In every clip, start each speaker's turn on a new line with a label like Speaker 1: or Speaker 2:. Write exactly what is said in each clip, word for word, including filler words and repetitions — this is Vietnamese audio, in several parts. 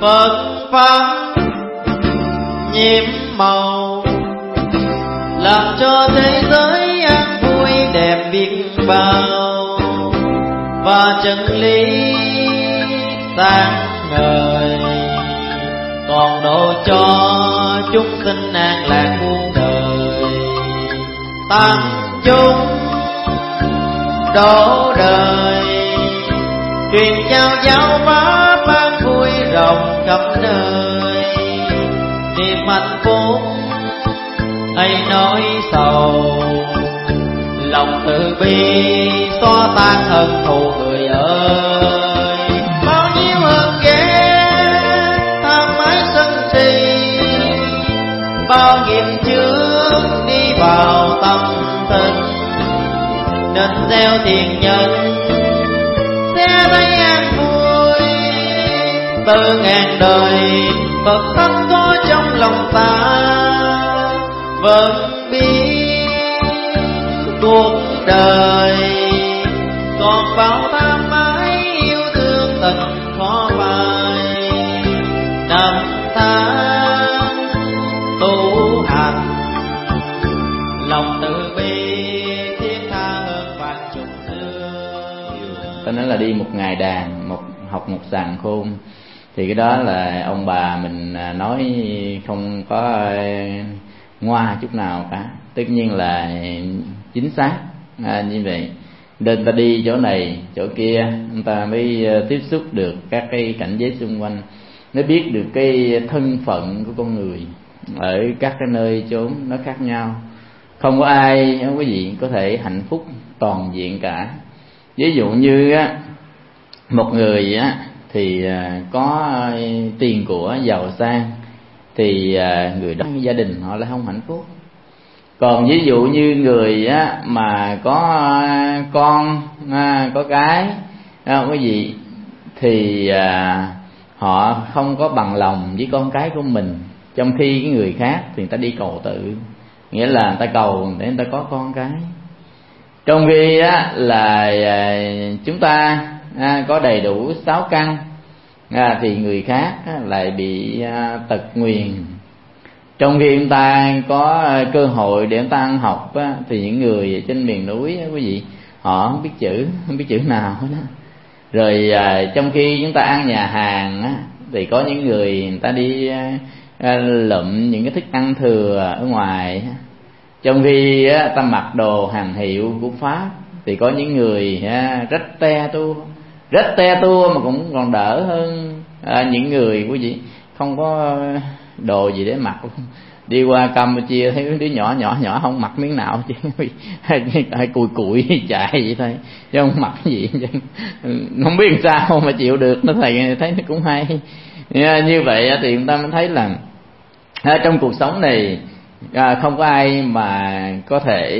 Speaker 1: phật pháp nhiễm màu, làm cho thế giới an vui đẹp biết bao, và chân lý sáng ngời, còn độ cho chúng sinh an lạc muôn đời. Tăng chúng đổ đời, truyền trao giáo pháp ban vui rộng khắp nơi. Niềm hạnh phúc hay nỗi sầu, lòng từ bi xóa tan hận thù người ơi. Bao nhiêu hờn ghen tham ái sân si, bao nghiệp chướng đi vào tâm thân, nên gieo thiện nhân sẽ thấy an vui. Từ ngàn đời Phật pháp có trong lòng ta, vẫn biết cuộc đời còn bao tham ái yêu thương tình khó phai. Năm tháng tu hành, lòng từ bi thiết tha hơn vạn trùng xưa.
Speaker 2: Ta nói là đi một ngày đàn, một học một sàng khôn, thì cái đó là ông bà mình nói không có ngoa chút nào cả, tất nhiên là chính xác à, như vậy. Nên ta đi chỗ này chỗ kia, chúng ta mới tiếp xúc được các cái cảnh giới xung quanh, mới biết được cái thân phận của con người ở các cái nơi chốn nó khác nhau. Không có ai, không có gì có thể hạnh phúc toàn diện cả. Ví dụ như á, một người á thì có tiền của giàu sang, thì người đó gia đình họ lại không hạnh phúc. Còn ví dụ như người á mà có con có cái không có gì, thì họ không có bằng lòng với con cái của mình, trong khi cái người khác thì người ta đi cầu tự, nghĩa là người ta cầu để người ta có con cái. Trong khi á là chúng ta có đầy đủ sáu căn, thì người khác lại bị tật nguyền. Trong khi người ta có cơ hội để người ta ăn học á, thì những người trên miền núi á, quý vị, họ không biết chữ, không biết chữ nào hết á. Rồi à, trong khi chúng ta ăn nhà hàng á, thì có những người người ta đi à, lụm những cái thức ăn thừa ở ngoài. Trong khi á, ta mặc đồ hàng hiệu của Pháp, thì có những người á, rách te tua, rách te tua mà cũng còn đỡ hơn à, những người quý vị không có đồ gì để mặc luôn. Đi qua Campuchia thấy đứa nhỏ nhỏ nhỏ không mặc miếng nào chứ hay cùi cùi chạy vậy thôi, chứ không mặc gì chứ. Không biết làm sao mà chịu được. Nó thầy thấy nó cũng hay. Như vậy thì chúng ta mới thấy là trong cuộc sống này không có ai mà có thể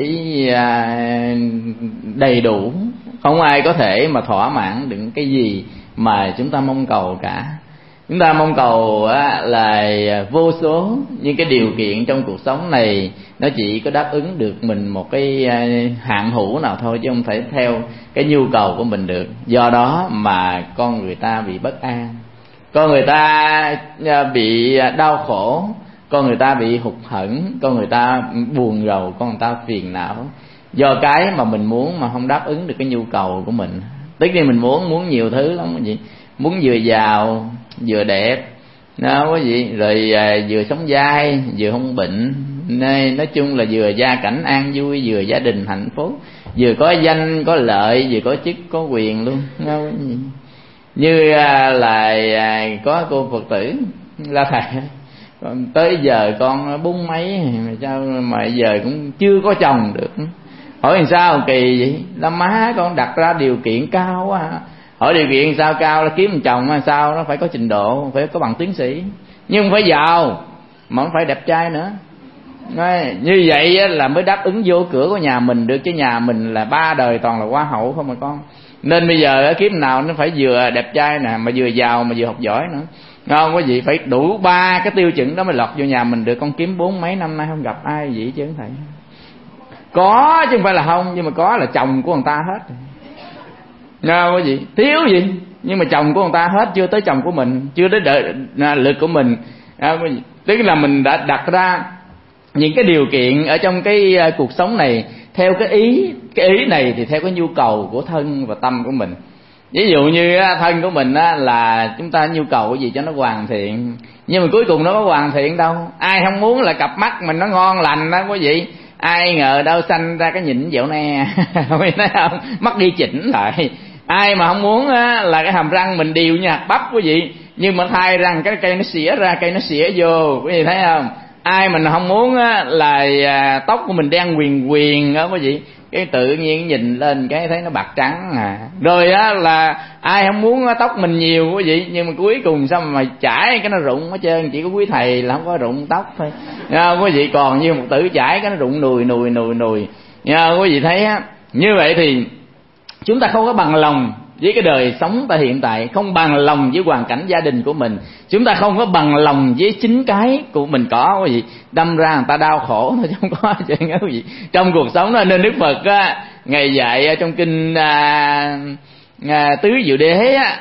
Speaker 2: đầy đủ, không ai có thể mà thỏa mãn được cái gì mà chúng ta mong cầu cả. Chúng ta mong cầu là vô số những cái điều kiện trong cuộc sống này, nó chỉ có đáp ứng được mình một cái hạn hữu nào thôi, chứ không thể theo cái nhu cầu của mình được. Do đó mà con người ta bị bất an, con người ta bị đau khổ, con người ta bị hụt hẫng, con người ta buồn rầu, con người ta phiền não, do cái mà mình muốn mà không đáp ứng được cái nhu cầu của mình. Tất nhiên mình muốn muốn nhiều thứ lắm cái gì, muốn vừa giàu vừa đẹp đó quý vị, rồi à, vừa sống dai vừa không bệnh, nên nói chung là vừa gia cảnh an vui, vừa gia đình hạnh phúc, vừa có danh có lợi, vừa có chức có quyền luôn đó quý vị. Như à, là à, có cô Phật tử la thầy, còn tới giờ con bốn mấy mà sao mà giờ cũng chưa có chồng được. Hỏi làm sao kỳ vậy? La má con đặt ra điều kiện cao quá. Hỏi điều kiện sao cao là kiếm một chồng mà sao nó phải có trình độ, phải có bằng tiến sĩ, nhưng không phải giàu mà không phải đẹp trai nữa. Nói, như vậy là mới đáp ứng vô cửa của nhà mình được, chứ nhà mình là ba đời toàn là hoa hậu không mà con. Nên bây giờ kiếm nào nó phải vừa đẹp trai nè, mà vừa giàu mà vừa học giỏi nữa. Không có gì, phải đủ ba cái tiêu chuẩn đó mới lọt vô nhà mình được. Con kiếm bốn mấy năm nay không gặp ai vậy chứ thầy. Có chứ không phải là không, nhưng mà có là chồng của người ta hết. Nghe có gì, thiếu gì, nhưng mà chồng của người ta hết, chưa tới chồng của mình, chưa tới đợi lượt của mình. À, tức là mình đã đặt ra những cái điều kiện ở trong cái cuộc sống này theo cái ý cái ý này thì theo cái nhu cầu của thân và tâm của mình. Ví dụ như thân của mình là chúng ta nhu cầu cái gì cho nó hoàn thiện, nhưng mà cuối cùng nó có hoàn thiện đâu. Ai không muốn là cặp mắt mình nó ngon lành đó quý vị, ai ngờ đâu sanh ra cái nhịn dẻo ne không thấy không, mắt đi chỉnh lại. Ai mà không muốn là cái hàm răng mình đều như hạt bắp quý vị, nhưng mà thay răng cái cây nó xỉa ra, cây nó xỉa vô, quý vị thấy không? Ai mình không muốn là tóc của mình đen quyền quyền đó quý vị, cái tự nhiên nhìn lên cái thấy nó bạc trắng à. Rồi á là ai không muốn tóc mình nhiều quý vị, nhưng mà cuối cùng sao mà chải cái nó rụng hết trơn, chỉ có quý thầy là không có rụng tóc thôi nha quý vị, còn như một tử chải cái nó rụng nùi nùi nùi nùi nha quý vị thấy á. Như vậy thì chúng ta không có bằng lòng với cái đời sống ta hiện tại, không bằng lòng với hoàn cảnh gia đình của mình, chúng ta không có bằng lòng với chính cái của mình có quý vị, đâm ra người ta đau khổ thôi chứ không có chuyện đó quý vị trong cuộc sống đó. Nên Đức Phật á, ngài dạy trong kinh à, à, Tứ Diệu Đế á,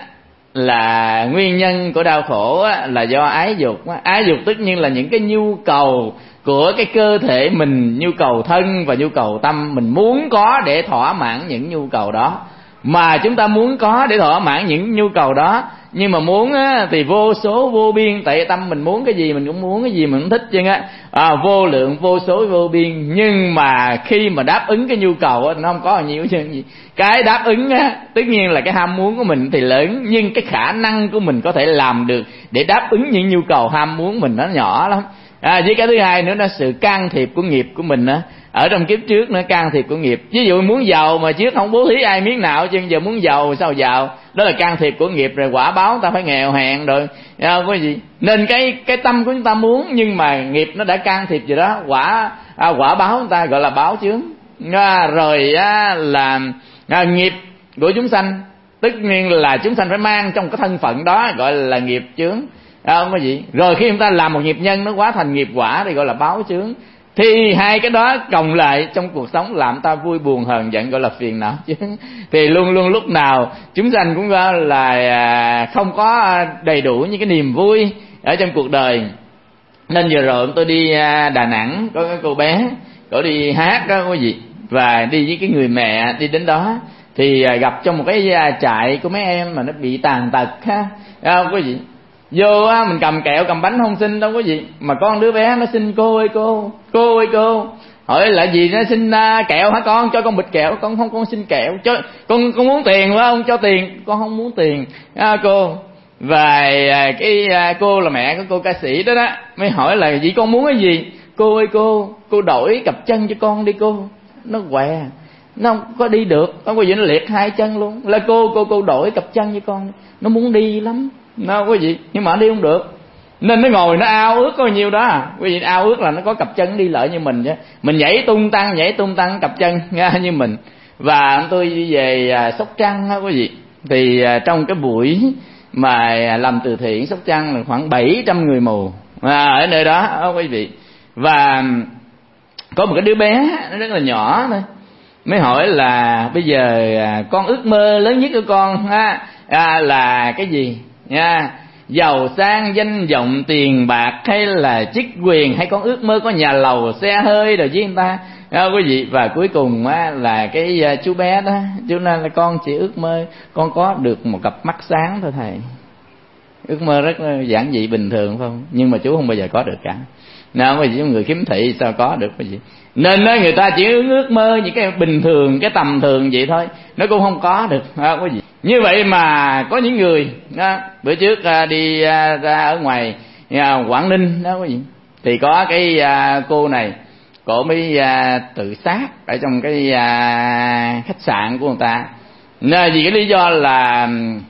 Speaker 2: là nguyên nhân của đau khổ á, là do ái dục á. Ái dục tất nhiên là những cái nhu cầu của cái cơ thể mình, nhu cầu thân và nhu cầu tâm, mình muốn có để thỏa mãn những nhu cầu đó. Mà chúng ta muốn có để thỏa mãn những nhu cầu đó, nhưng mà muốn á, thì vô số vô biên, tại tâm mình muốn cái gì mình cũng muốn, cái gì mình cũng thích chứ á, à, vô lượng vô số vô biên. Nhưng mà khi mà đáp ứng cái nhu cầu á, nó không có nhiều chứ gì. Cái đáp ứng á, tất nhiên là cái ham muốn của mình thì lớn, nhưng cái khả năng của mình có thể làm được để đáp ứng những nhu cầu ham muốn mình nó nhỏ lắm. À, với cái thứ hai nữa là sự can thiệp của nghiệp của mình á, ở trong kiếp trước nữa, can thiệp của nghiệp. Ví dụ muốn giàu mà trước không bố thí ai miếng nào, chứ giờ muốn giàu sao giàu, đó là can thiệp của nghiệp. Rồi quả báo ta phải nghèo hèn rồi có gì. Nên cái cái tâm của chúng ta muốn, nhưng mà nghiệp nó đã can thiệp gì đó, quả à, quả báo chúng ta gọi là báo chướng. À, rồi á, là à, nghiệp của chúng sanh, tất nhiên là chúng sanh phải mang trong cái thân phận đó, gọi là nghiệp chướng. Không có gì. Rồi khi chúng ta làm một nghiệp nhân nó quá thành nghiệp quả thì gọi là báo chướng. Thì hai cái đó cộng lại trong cuộc sống làm ta vui buồn hờn giận, gọi là phiền não chướng. Thì luôn luôn lúc nào chúng sanh cũng là không có đầy đủ những cái niềm vui ở trong cuộc đời. Nên vừa rồi tôi đi Đà Nẵng, có cái cô bé cổ đi hát đó quý vị, và đi với cái người mẹ đi đến đó, thì gặp trong một cái trại của mấy em mà nó bị tàn tật ha, không quý vị. Vô á, mình cầm kẹo cầm bánh không xin đâu quý vị, mà con đứa bé nó xin cô ơi cô, cô ơi cô, hỏi là gì nó xin uh, kẹo hả con, cho con bịch kẹo. Con không, con xin kẹo, cho con con muốn tiền phải không, cho tiền. Con không muốn tiền à, cô. Và uh, cái uh, cô là mẹ của cô ca sĩ đó đó, mới hỏi là gì con muốn cái gì. Cô ơi cô, cô đổi cặp chân cho con đi cô. Nó què, nó không có đi được, nó có gì nó liệt hai chân luôn. Là cô cô cô đổi cặp chân cho con, nó muốn đi lắm nó quý vị, nhưng mà nó đi không được, nên nó ngồi nó ao ước có nhiêu đó. Quý vị ao ước là nó có cặp chân đi lợi như mình chứ, mình nhảy tung tăng nhảy tung tăng cặp chân nha, như mình. Và tôi về Sóc Trăng đó quý vị, thì trong cái buổi mà làm từ thiện Sóc Trăng là khoảng bảy trăm người mù à, ở nơi đó, đó quý vị. Và có một cái đứa bé nó rất là nhỏ thôi, mới hỏi là bây giờ con ước mơ lớn nhất của con ha, à, là cái gì nha, giàu sang danh vọng tiền bạc hay là chức quyền, hay con ước mơ có nhà lầu xe hơi rồi với người ta à, quý vị. Và cuối cùng á, là cái chú bé đó, chú nói là con chỉ ước mơ con có được một cặp mắt sáng thôi thầy. Ước mơ rất giản dị bình thường phải không, nhưng mà chú không bao giờ có được cả. Nào quý vị, người khiếm thị sao có được quý vị. Nên đó, người ta chỉ ước mơ những cái bình thường, cái tầm thường vậy thôi, nó cũng không có được à, quý vị. Như vậy mà có những người đó, bữa trước à, đi à, ra ở ngoài à, Quảng Ninh đó quý vị, thì có cái à, cô này, cổ mới à, tự sát ở trong cái à, khách sạn của người ta. Nên vì cái lý do là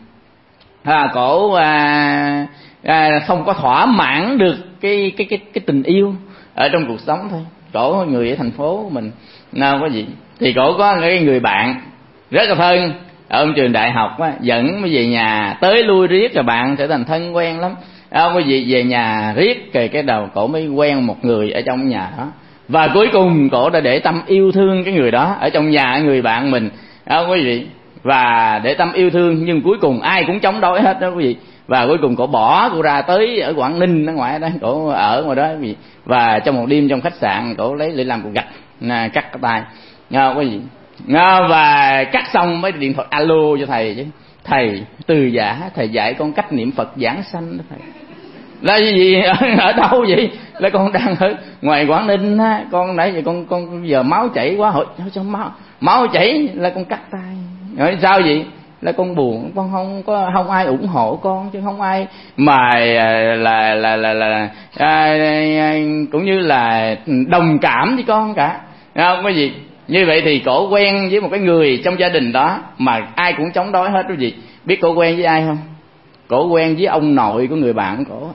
Speaker 2: à, cổ à, à, không có thỏa mãn được cái cái cái cái tình yêu ở trong cuộc sống thôi. Cổ người ở thành phố của mình nào có gì, thì cổ có cái người bạn rất là thân ở trường đại học á, dẫn mới về nhà tới lui riết rồi bạn trở thành thân quen lắm. Không có gì, về nhà riết kề cái đầu cổ mới quen một người ở trong nhà đó, và cuối cùng cổ đã để tâm yêu thương cái người đó ở trong nhà người bạn mình. Không có gì, và để tâm yêu thương, nhưng cuối cùng ai cũng chống đối hết đó quý vị. Và cuối cùng cổ bỏ cô ra tới ở Quảng Ninh ở ngoài đó, cổ ở ngoài đó quý vị. Và trong một đêm trong khách sạn cổ lấy để làm cuộc gạch à, cắt cái tay à, quý vị à, và cắt xong mới điện thoại alo cho thầy chứ. Thầy từ giả, thầy dạy con cách niệm Phật giảng sanh đó thầy. Là gì ở, ở đâu vậy? Là con đang ở ngoài Quảng Ninh á, con nãy giờ con con giờ máu chảy quá, hỏi sao máu máu chảy, là con cắt tay. Rồi sao vậy? Là con buồn, con không có không ai ủng hộ con, chứ không ai mà là là là là, là à, cũng như là đồng cảm với con cả. Không có gì. Như vậy thì cổ quen với một cái người trong gia đình đó mà ai cũng chống đối hết quý vị. Biết cổ quen với ai không? Cổ quen với ông nội của người bạn cổ.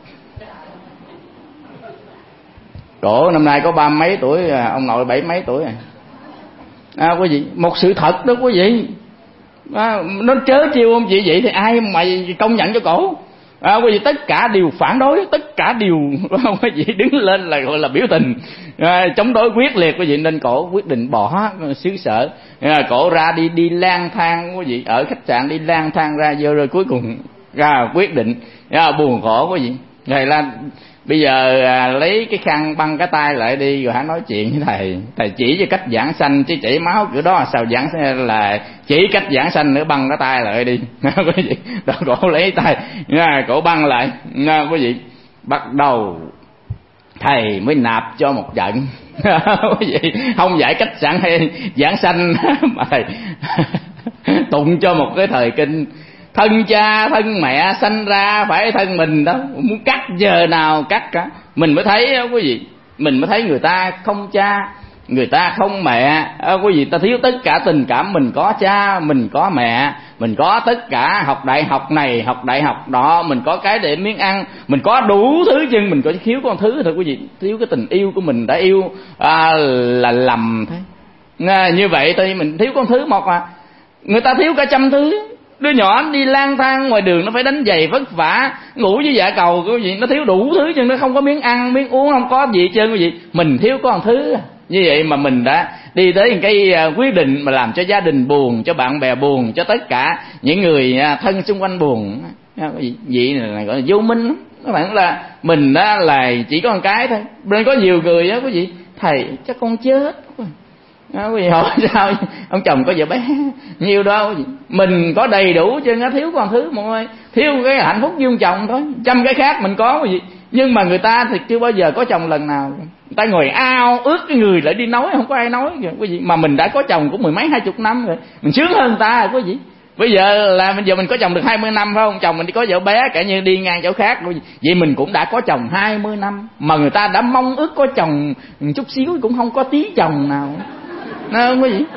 Speaker 2: Cổ năm nay có ba mấy tuổi, ông nội bảy mấy tuổi rồi. À, quý vị, một sự thật đó quý vị. À, nó trớ trêu không chị? Vậy thì ai mà công nhận cho cổ? À, quý vị, tất cả đều phản đối, tất cả đều quý vị đứng lên là gọi là biểu tình à, chống đối quyết liệt quý vị, nên cổ quyết định bỏ xứ sở. À, cổ ra đi đi lang thang quý vị, ở khách sạn đi lang thang ra vô, rồi cuối cùng ra quyết định à, buồn khổ quý vị. Rồi là bây giờ à, lấy cái khăn băng cái tay lại đi, rồi hãy nói chuyện với thầy. Thầy chỉ cho cách giảng sanh, chứ chảy máu kiểu đó sao giảng sanh, là chỉ cách giảng sanh nữa, băng cái tay lại đi. Quý vị, đó cổ lấy tay, nha, cổ băng lại, nha, quý vị. Bắt đầu thầy mới nạp cho một trận. Quý vị, không giải cách giảng hay giảng sanh mà thầy tụng cho một cái thời kinh. Thân cha thân mẹ sanh ra phải thân mình đó, muốn cắt giờ nào cắt cả. Mình mới thấy đó quý vị, mình mới thấy người ta không cha, người ta không mẹ đó, quý vị. Ta thiếu tất cả tình cảm, mình có cha, mình có mẹ, mình có tất cả, học đại học này học đại học đó, mình có cái để miếng ăn, mình có đủ thứ, nhưng mình có thiếu con thứ thôi quý vị. Thiếu cái tình yêu của mình đã yêu à, là lầm thế. À, như vậy thì mình thiếu con thứ một à. Người ta thiếu cả trăm thứ. Đứa nhỏ đi lang thang ngoài đường, nó phải đánh giày vất vả, ngủ với dạ cầu quý vị, nó thiếu đủ thứ chứ nó không có miếng ăn miếng uống, không có gì hết trơn quý vị. Mình thiếu có một thứ. Như vậy mà mình đã đi tới cái quyết định mà làm cho gia đình buồn, cho bạn bè buồn, cho tất cả những người thân xung quanh buồn. Vậy là gọi là vô minh. Các bạn là mình đó là chỉ có một cái thôi. Nên có nhiều người đó quý vị, thầy chắc con chết. Đó, quý vị hỏi sao ông chồng có vợ bé nhiều đâu, mình có đầy đủ chứ nó thiếu con thứ mọi người. Thiếu cái hạnh phúc với ông chồng thôi, trăm cái khác mình có quý vị. Nhưng mà người ta thì chưa bao giờ có chồng lần nào. Người ta ngồi ao ước cái người lại đi nói, không có ai nói quý vị. Mà mình đã có chồng cũng mười mấy hai chục năm rồi, mình sướng hơn người ta rồi quý vị. Bây giờ là bây giờ mình có chồng được hai mươi năm phải không? Chồng mình đi có vợ bé cả như đi ngang chỗ khác. Vậy mình cũng đã có chồng hai mươi năm. Mà người ta đã mong ước có chồng chút xíu cũng không có tí chồng nào. Nó không có gì.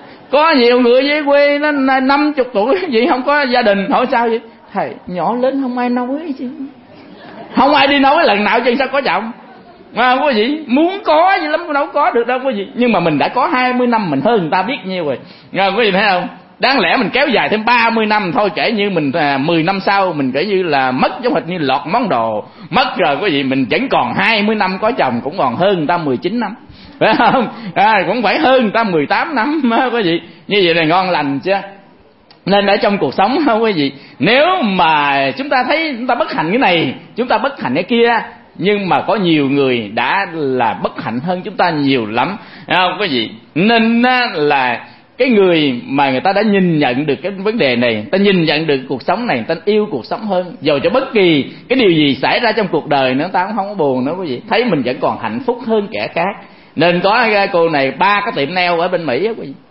Speaker 2: Có nhiều người dưới quê nó năm chục tuổi vậy không có gia đình, hỏi sao vậy? Thầy nhỏ lớn không ai nói chứ, không ai đi nói lần nào chứ sao có chồng. Mà không có gì, muốn có gì lắm đâu có được đâu có gì. Nhưng mà mình đã có hai mươi năm, mình hơn người ta biết nhiêu rồi. Nghe có gì thấy không? Đáng lẽ mình kéo dài thêm ba mươi năm thôi, kể như mình à, mười năm sau mình kể như là mất, giống hệt như lọt món đồ mất rồi quý vị. Mình vẫn còn hai mươi năm có chồng, cũng còn hơn người ta mười chín năm, phải không? À, cũng phải hơn người ta mười tám năm quý vị. Như vậy là ngon lành chưa? Nên ở trong cuộc sống không quý vị, nếu mà chúng ta thấy chúng ta bất hạnh cái này, chúng ta bất hạnh cái kia, nhưng mà có nhiều người đã là bất hạnh hơn chúng ta nhiều lắm, không quý vị. Nên là cái người mà người ta đã nhìn nhận được cái vấn đề này, ta nhìn nhận được cuộc sống này, ta yêu cuộc sống hơn, dù cho bất kỳ cái điều gì xảy ra trong cuộc đời nữa, ta cũng không có buồn nữa quý vị. Thấy mình vẫn còn hạnh phúc hơn kẻ khác. Nên có cô này ba cái tiệm nail ở bên Mỹ á quý vị,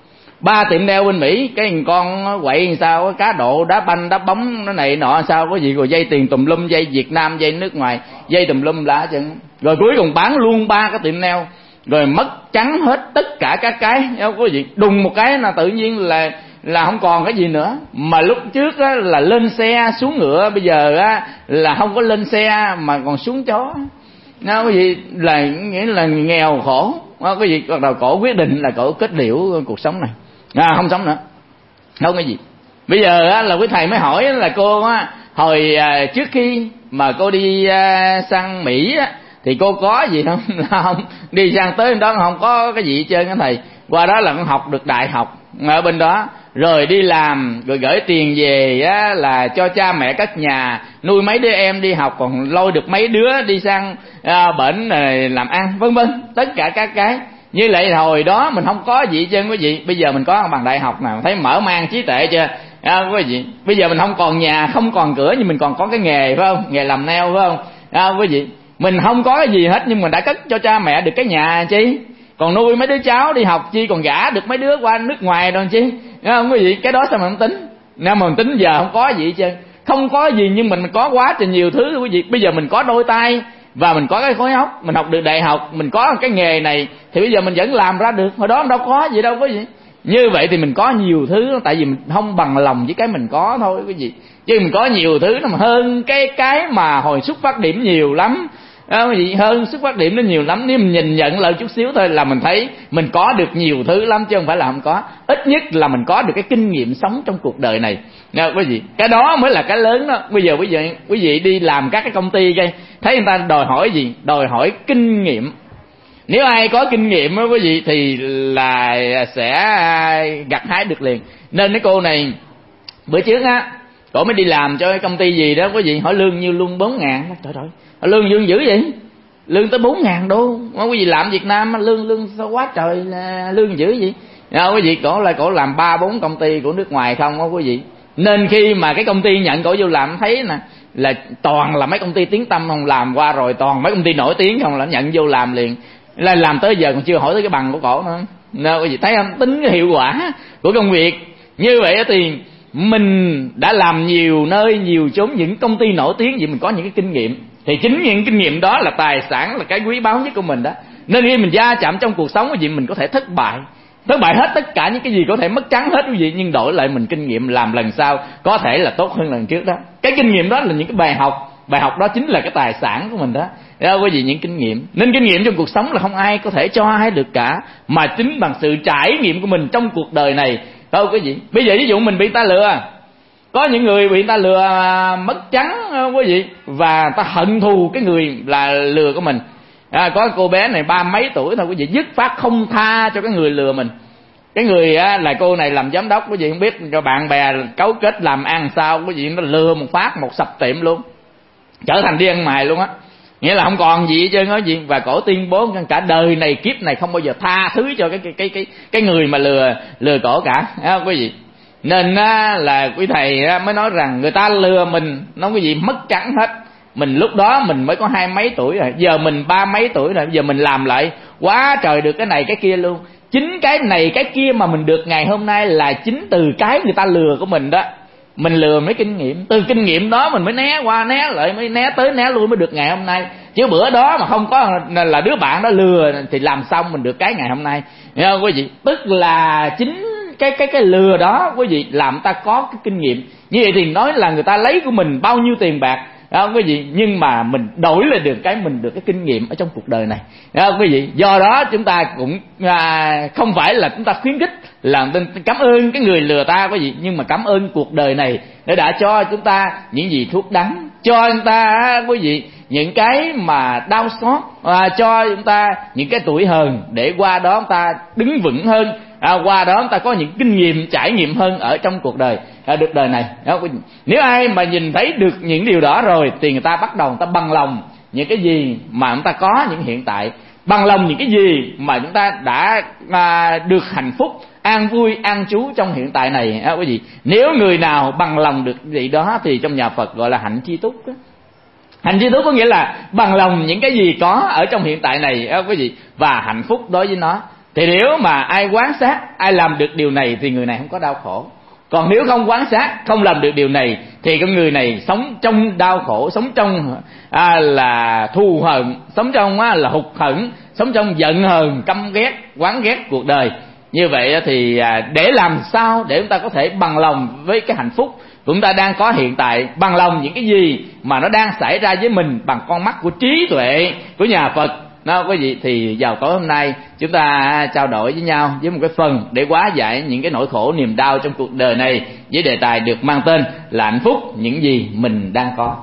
Speaker 2: ba tiệm nail bên Mỹ, cái con quậy sao, cá độ đá banh đá bóng nó này nọ sao có gì, rồi dây tiền tùm lum, dây Việt Nam dây nước ngoài, dây tùm lum lá chân, rồi cuối cùng bán luôn ba cái tiệm nail, rồi mất trắng hết tất cả các cái, có gì đùng một cái là tự nhiên là là không còn cái gì nữa. Mà lúc trước á, là lên xe xuống ngựa, bây giờ á, là không có lên xe mà còn xuống chó. Nó cái gì là nghĩa là nghèo khổ. Nó cái gì bắt đầu cổ quyết định là cổ kết liễu cuộc sống này, à, không sống nữa, không cái gì. Bây giờ á, là quý thầy mới hỏi là cô á, hồi à, trước khi mà cô đi à, sang Mỹ á, thì cô có gì không? Là không đi sang tới đó không có cái gì hết trơn á thầy. Qua đó là con học được đại học ở bên đó, rồi đi làm, rồi gửi tiền về á, là cho cha mẹ cất nhà, nuôi mấy đứa em đi học, còn lôi được mấy đứa đi sang à, bển này làm ăn, vân vân, tất cả các cái. Như vậy hồi đó mình không có gì chứ quý vị. Bây giờ mình có bằng đại học nào thấy mở mang trí tuệ chưa à, quý vị. Bây giờ mình không còn nhà, không còn cửa, nhưng mình còn có cái nghề, phải không? Nghề làm nail, phải không à, quý vị. Mình không có cái gì hết, nhưng mình đã cất cho cha mẹ được cái nhà chi, còn nuôi mấy đứa cháu đi học chi, còn gả được mấy đứa qua nước ngoài đâu chi, đúng không quý vị? Cái đó sao mà không tính? Nếu mà mình tính giờ không có gì chứ, không có gì, nhưng mình có quá trình nhiều thứ quý vị. Bây giờ mình có đôi tay và mình có cái khối óc, mình học được đại học, mình có cái nghề này, thì bây giờ mình vẫn làm ra được. Hồi đó đâu có gì đâu quý vị. Như vậy thì mình có nhiều thứ, tại vì mình không bằng lòng với cái mình có thôi quý vị. Chứ mình có nhiều thứ nó mà hơn cái cái mà hồi xuất phát điểm nhiều lắm. À, quý vị, hơn xuất phát điểm nó nhiều lắm. Nếu mình nhìn nhận lại chút xíu thôi là mình thấy mình có được nhiều thứ lắm, chứ không phải là không có. Ít nhất là mình có được cái kinh nghiệm sống trong cuộc đời này. Nha, quý vị, cái đó mới là cái lớn đó. Bây giờ quý vị, quý vị đi làm các cái công ty đây, thấy người ta đòi hỏi gì? Đòi hỏi kinh nghiệm. Nếu ai có kinh nghiệm đó quý vị thì là sẽ gặt hái được liền. Nên cái cô này bữa trước á, cổ mới đi làm cho cái công ty gì đó quý vị, hỏi lương nhiêu luôn, bốn ngàn. Trời ơi, lương dương dữ vậy, lương tới bốn ngàn đô. Quý vị làm Việt Nam lương lương sao quá trời là lương dữ vậy à, quý vị. Cổ lại cổ làm ba bốn công ty của nước ngoài không á quý vị. Nên khi mà cái công ty nhận cổ vô làm, thấy nè là toàn là mấy công ty tiếng tăm, không làm qua rồi toàn mấy công ty nổi tiếng không, là nhận vô làm liền. Là làm tới giờ còn chưa hỏi tới cái bằng của cổ nữa. Nên quý vị thấy không, tính cái hiệu quả của công việc. Như vậy thì mình đã làm nhiều nơi, nhiều chốn, những công ty nổi tiếng, vậy mình có những cái kinh nghiệm. Thì chính những kinh nghiệm đó là tài sản, là cái quý báu nhất của mình đó. Nên khi mình va chạm trong cuộc sống quý vị, mình có thể thất bại, thất bại hết tất cả những cái gì có thể mất trắng hết quý vị, nhưng đổi lại mình kinh nghiệm, làm lần sau có thể là tốt hơn lần trước đó. Cái kinh nghiệm đó là những cái bài học, bài học đó chính là cái tài sản của mình đó. Đó quý vị, những kinh nghiệm. Nên kinh nghiệm trong cuộc sống là không ai có thể cho ai được cả, mà chính bằng sự trải nghiệm của mình trong cuộc đời này. Thôi quý vị, bây giờ ví dụ mình bị ta lừa, có những người bị ta lừa mất trắng quý vị, và ta hận thù cái người là lừa của mình. À, có cô bé này ba mấy tuổi thôi quý vị, dứt phát không tha cho cái người lừa mình. Cái người á, là cô này làm giám đốc quý vị, không biết cho bạn bè cấu kết làm ăn sao quý vị, nó lừa một phát một sập tiệm luôn, trở thành đi ăn mày luôn á. Nghĩa là không còn gì hết trơn á gì. Và cổ tuyên bố cả đời này kiếp này không bao giờ tha thứ cho cái cái cái cái, cái người mà lừa lừa cổ cả à, quý vị. Nên á, là quý thầy á, mới nói rằng người ta lừa mình, nó quý vị mất trắng hết. Mình lúc đó mình mới có hai mấy tuổi rồi, giờ mình ba mấy tuổi rồi, giờ mình làm lại quá trời được cái này cái kia luôn. Chính cái này cái kia mà mình được ngày hôm nay là chính từ cái người ta lừa của mình đó. Mình lừa mấy kinh nghiệm, từ kinh nghiệm đó mình mới né qua né lại, mới né tới né lui mới được ngày hôm nay. Chứ bữa đó mà không có là đứa bạn đó lừa thì làm xong mình được cái ngày hôm nay. Nghe không quý vị? Tức là chính cái cái cái lừa đó quý vị làm ta có cái kinh nghiệm. Như vậy thì nói là người ta lấy của mình bao nhiêu tiền bạc, đó quý vị, nhưng mà mình đổi lại được cái mình được cái kinh nghiệm ở trong cuộc đời này, đó quý vị. Do đó chúng ta cũng à, không phải là chúng ta khuyến khích làm tên cảm ơn cái người lừa ta quý vị, nhưng mà cảm ơn cuộc đời này để đã cho chúng ta những gì thuốc đắng, cho chúng ta quý vị những cái mà đau xót, à, cho chúng ta những cái tuổi hờn, để qua đó chúng ta đứng vững hơn. À, qua đó chúng ta có những kinh nghiệm, trải nghiệm hơn ở trong cuộc đời, à, được đời này. Đó, nếu ai mà nhìn thấy được những điều đó rồi thì người ta bắt đầu người ta bằng lòng những cái gì mà chúng ta có những hiện tại, bằng lòng những cái gì mà chúng ta đã à, được hạnh phúc, an vui, an trú trong hiện tại này. À, quý vị, nếu người nào bằng lòng được gì đó thì trong nhà Phật gọi là hạnh chi túc đó. Hạnh chi túc có nghĩa là bằng lòng những cái gì có ở trong hiện tại này, à, quý vị, và hạnh phúc đối với nó. Thì nếu mà ai quán sát, ai làm được điều này thì người này không có đau khổ. Còn nếu không quán sát, không làm được điều này thì con người này sống trong đau khổ, sống trong à, là thù hận, sống trong á, là hụt hẫng, sống trong giận hờn, căm ghét, oán ghét cuộc đời. Như vậy thì à, để làm sao để chúng ta có thể bằng lòng với cái hạnh phúc chúng ta đang có hiện tại, bằng lòng những cái gì mà nó đang xảy ra với mình bằng con mắt của trí tuệ của nhà Phật. Đó quý vị, thì vào tối hôm nay chúng ta trao đổi với nhau với một cái phần để hóa giải những cái nỗi khổ niềm đau trong cuộc đời này, với đề tài được mang tên là hạnh phúc những gì mình đang có.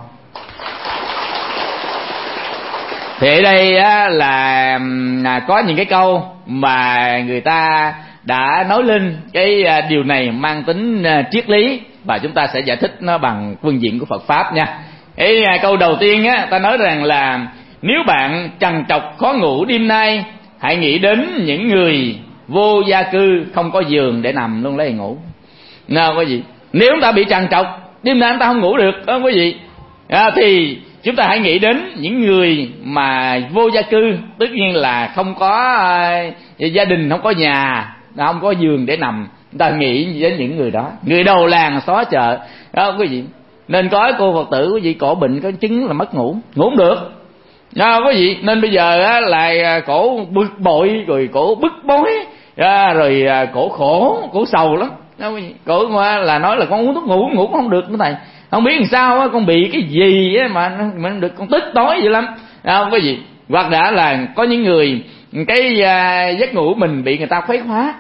Speaker 2: Thì ở đây á, là, là có những cái câu mà người ta đã nói lên cái điều này mang tính triết lý, và chúng ta sẽ giải thích nó bằng phương diện của Phật pháp nha. Cái câu đầu tiên á, ta nói rằng là nếu bạn trằn trọc khó ngủ đêm nay, hãy nghĩ đến những người vô gia cư, không có giường để nằm luôn lấy ngủ. Nào quý vị, nếu chúng ta bị trằn trọc đêm nay chúng ta không ngủ được đó quý vị, à, thì chúng ta hãy nghĩ đến những người mà vô gia cư, tất nhiên là không có uh, gia đình, không có nhà, không có giường để nằm. Chúng ta nghĩ đến những người đó, người đầu làng xó chợ đó quý vị. Nên có cô Phật tử quý vị cổ bệnh có chứng là mất ngủ, ngủ không được đó quý vị. Nên bây giờ á, là cổ bực bội, rồi cổ bức bối, à, rồi à, cổ khổ, cổ sầu lắm đó quý vị. Cổ là nói là con uống thuốc ngủ, ngủ cũng không được nữa thầy, không biết làm sao á, con bị cái gì á mà mình được, con tức tối vậy lắm đó quý vị. Hoặc đã là có những người cái à, giấc ngủ mình bị người ta khuấy khóa.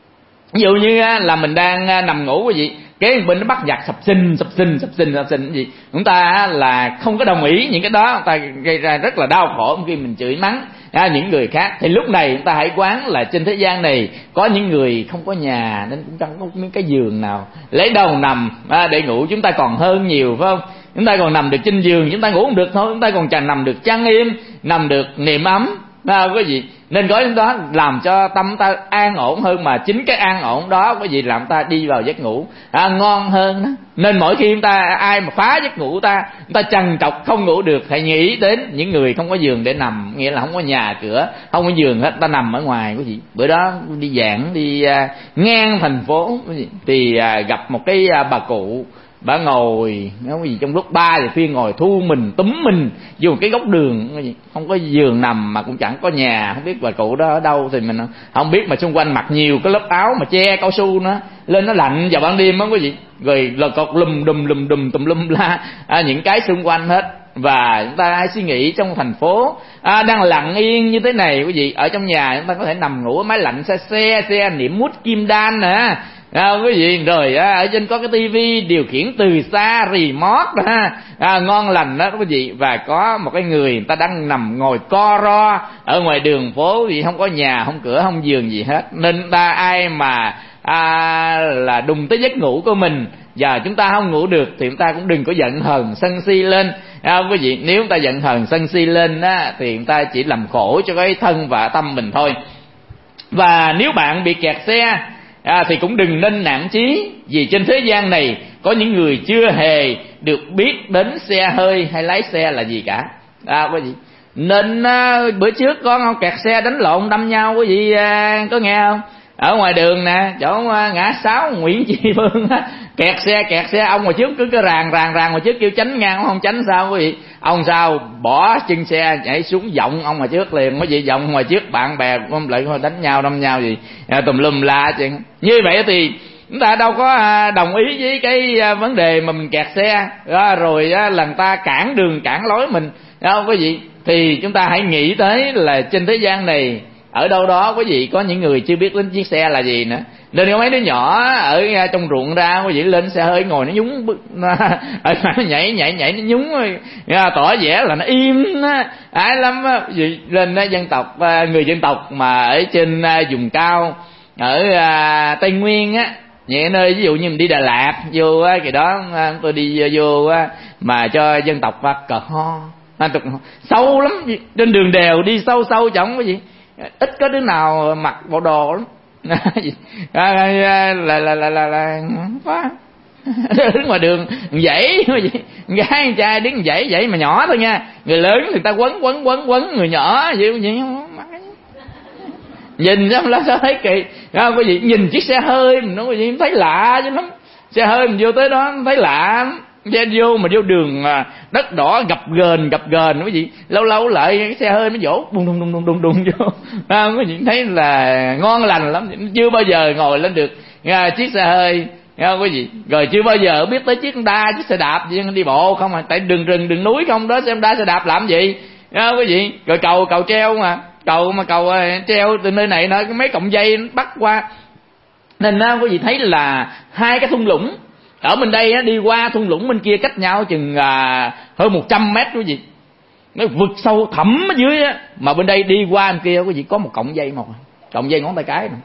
Speaker 2: Ví dụ như là mình đang nằm ngủ quý vị, cái bên nó bắt giặt sập sinh sập sinh sập sinh sập sinh cái gì, chúng ta là không có đồng ý những cái đó, chúng ta gây ra rất là đau khổ khi mình chửi mắng à, những người khác. Thì lúc này chúng ta hãy quán là trên thế gian này có những người không có nhà, nên cũng chẳng có miếng cái giường nào lấy đầu nằm à, để ngủ. Chúng ta còn hơn nhiều phải không? Chúng ta còn nằm được trên giường, chúng ta ngủ không được thôi, chúng ta còn chẳng nằm được chăn im, nằm được niệm ấm à, quý vị. Nên có những đó làm cho tâm ta an ổn hơn, mà chính cái an ổn đó quý vị làm ta đi vào giấc ngủ à, ngon hơn đó. Nên mỗi khi chúng ta ai mà phá giấc ngủ ta, chúng ta trằn trọc không ngủ được, hãy nghĩ đến những người không có giường để nằm, nghĩa là không có nhà cửa, không có giường hết, ta nằm ở ngoài quý vị. Bữa đó đi giảng đi à, ngang thành phố quý vị, thì à, gặp một cái à, bà cụ, bà ngồi cái gì trong lúc ba giờ phiên ngồi thu mình túm mình vô cái góc đường, không có giường nằm mà cũng chẳng có nhà, không biết bà cụ đó ở đâu thì mình không biết, mà xung quanh mặc nhiều cái lớp áo mà che cao su nó lên, nó lạnh vào ban đêm á quý vị, rồi là cột lùm đùm lùm đùm tùm lum la à, những cái xung quanh hết. Và chúng ta hãy suy nghĩ trong thành phố à, đang lặng yên như thế này quý vị, ở trong nhà chúng ta có thể nằm ngủ máy lạnh xe xe xe niệm mút kim đan nè à, quý vị, rồi à, ở trên có cái tivi điều khiển từ xa remote đó, à, ngon lành đó quý vị. Và có một cái người, người ta đang nằm ngồi co ro ở ngoài đường phố vì không có nhà, không cửa, không giường gì hết. Nên ta ai mà à, là đùng tới giấc ngủ của mình và chúng ta không ngủ được thì chúng ta cũng đừng có giận hờn sân si lên à, quý vị. Nếu chúng ta giận hờn sân si lên á, thì chúng ta chỉ làm khổ cho cái thân và tâm mình thôi. Và nếu bạn bị kẹt xe à, thì cũng đừng nên nản chí, vì trên thế gian này có những người chưa hề được biết đến xe hơi hay lái xe là gì cả à, quý vị. Nên à, bữa trước có không kẹt xe đánh lộn đâm nhau quý vị à, có nghe không? Ở ngoài đường nè, chỗ à, ngã sáu Nguyễn Tri Phương á, kẹt xe kẹt xe, ông ngoài trước cứ cái ràng ràng ràng ngoài trước kêu tránh ngang, không tránh sao quý vị. Ông sao bỏ chân xe nhảy xuống giọng ông ngoài trước liền, quý vị, giọng ngoài trước bạn bè không lại đánh nhau đâm nhau gì à, tùm lum la chuyện. Như vậy thì chúng ta đâu có đồng ý với cái vấn đề mà mình kẹt xe đó, rồi là người ta cản đường cản lối mình đâu quý vị. Thì chúng ta hãy nghĩ tới là trên thế gian này ở đâu đó quý vị có những người chưa biết đến chiếc xe là gì nữa. Nên có mấy đứa nhỏ ở trong ruộng ra quý vị lên xe hơi ngồi nó nhúng ở nó nhảy nhảy nhảy nó nhúng tỏ vẻ là nó im nó ái lắm á. Lên dân tộc, người dân tộc mà ở trên vùng cao ở Tây Nguyên á, những nơi ví dụ như mình đi Đà Lạt vô á, kỳ đó tôi đi vô á, mà cho dân tộc cờ ho sâu lắm, trên đường đèo đi sâu sâu chổng cái gì, ít có đứa nào mặc bộ đồ lắm là là là là là quá đứng ngoài đường dãy gái con trai đứng dãy dãy mà nhỏ thôi nha, người lớn thì ta quấn quấn quấn quấn, người nhỏ vậy vậy nhìn xong lá thấy kỳ không có gì. Nhìn chiếc xe hơi mình nói gì thấy lạ chứ lắm, xe hơi mình vô tới đó thấy lạ lắm. Vô mà vô đường đất đỏ gập ghềnh gập ghềnh quý vị, lâu lâu lại cái xe hơi nó vỗ đùng đùng đùng đùng đùng đùng vô à, quý vị thấy là ngon lành lắm. Chưa bao giờ ngồi lên được à, chiếc xe hơi à, quý vị, rồi chưa bao giờ biết tới chiếc đa chiếc xe đạp gì, đi bộ không à, tại đường rừng đường núi không đó, xem đa xe đạp làm gì à, quý vị. Rồi cầu cầu treo mà cầu mà cầu treo từ nơi này nó mấy cọng dây bắt qua, nên à, quý vị thấy là hai cái thung lũng ở bên đây á, đi qua thung lũng bên kia cách nhau chừng à, hơn một trăm mét quý vị, nó vực sâu thẳm ở dưới á, mà bên đây đi qua bên kia quý vị có một cọng dây, một cọng dây ngón tay cái này.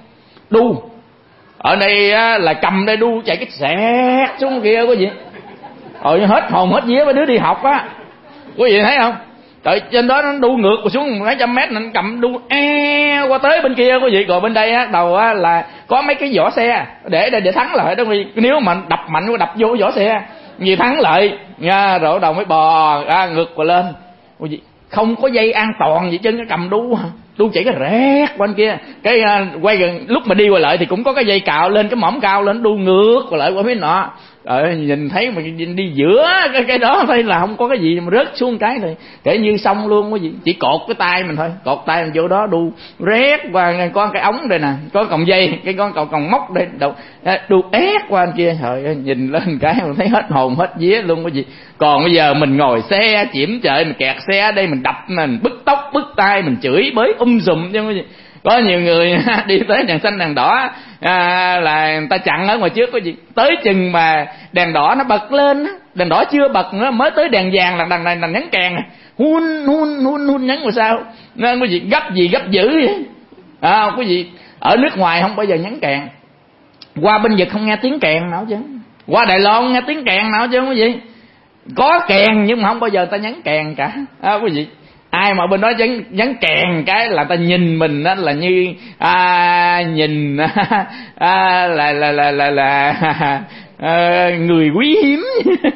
Speaker 2: đu. Ở đây á, là cầm đây đu chạy cái xẹt xuống kia quý vị. Rồi hết hồn hết vía mấy đứa đi học á, quý vị thấy không? Trời, trên đó nó đu ngược xuống mấy trăm mét, nó cầm đu e qua tới bên kia quý vị. Rồi bên đây á, đầu á, là có mấy cái vỏ xe để để, để thắng lợi đó quý vị. Nếu mà đập mạnh quá đập vô vỏ xe gì thắng lợi nha. Rồi đầu mới bò ra ngực và lên quý vị. Không có dây an toàn gì chân, cái cầm đu đu chạy cái rét qua bên kia, cái uh, quay gần lúc mà đi qua lại thì cũng có cái dây cạo lên, cái mỏm cao lên đu ngược qua lại qua phía nọ. Rồi nhìn thấy mà đi giữa cái cái đó thấy là không có cái gì mà rớt xuống cái này kể như xong luôn quý vị. Chỉ cột cái tay mình thôi, cột tay mình vô đó đu rét và có cái ống đây nè, có còng dây, cái con còng còng móc đây đầu đu ép qua bên kia. Trời ơi, nhìn lên cái mình thấy hết hồn hết vía luôn quý vị. Còn bây giờ mình ngồi xe chiểm trời, mình kẹt xe ở đây, mình đập, mình bứt tóc bứt tay, mình chửi bới um sùm chứ quý vị. Có nhiều người đi tới đèn xanh đèn đỏ à, là người ta chặn ở ngoài trước có gì, tới chừng mà đèn đỏ nó bật lên, đèn đỏ chưa bật nữa, mới tới đèn vàng là đằng này là nhấn kèn, hun hun hun hun nhấn vào sao, nên quý vị gấp gì gấp dữ vậy à, quý vị ở nước ngoài không bao giờ nhấn kèn, qua bên Nhật không nghe tiếng kèn nào chứ, qua Đài Loan nghe tiếng kèn nào chứ quý vị, có kèn nhưng mà không bao giờ ta nhấn kèn cả à, quý vị. Ai mà bên đó nhấn, nhấn kèn cái là ta nhìn mình đó là như à, nhìn à, là là là là là à, người quý hiếm.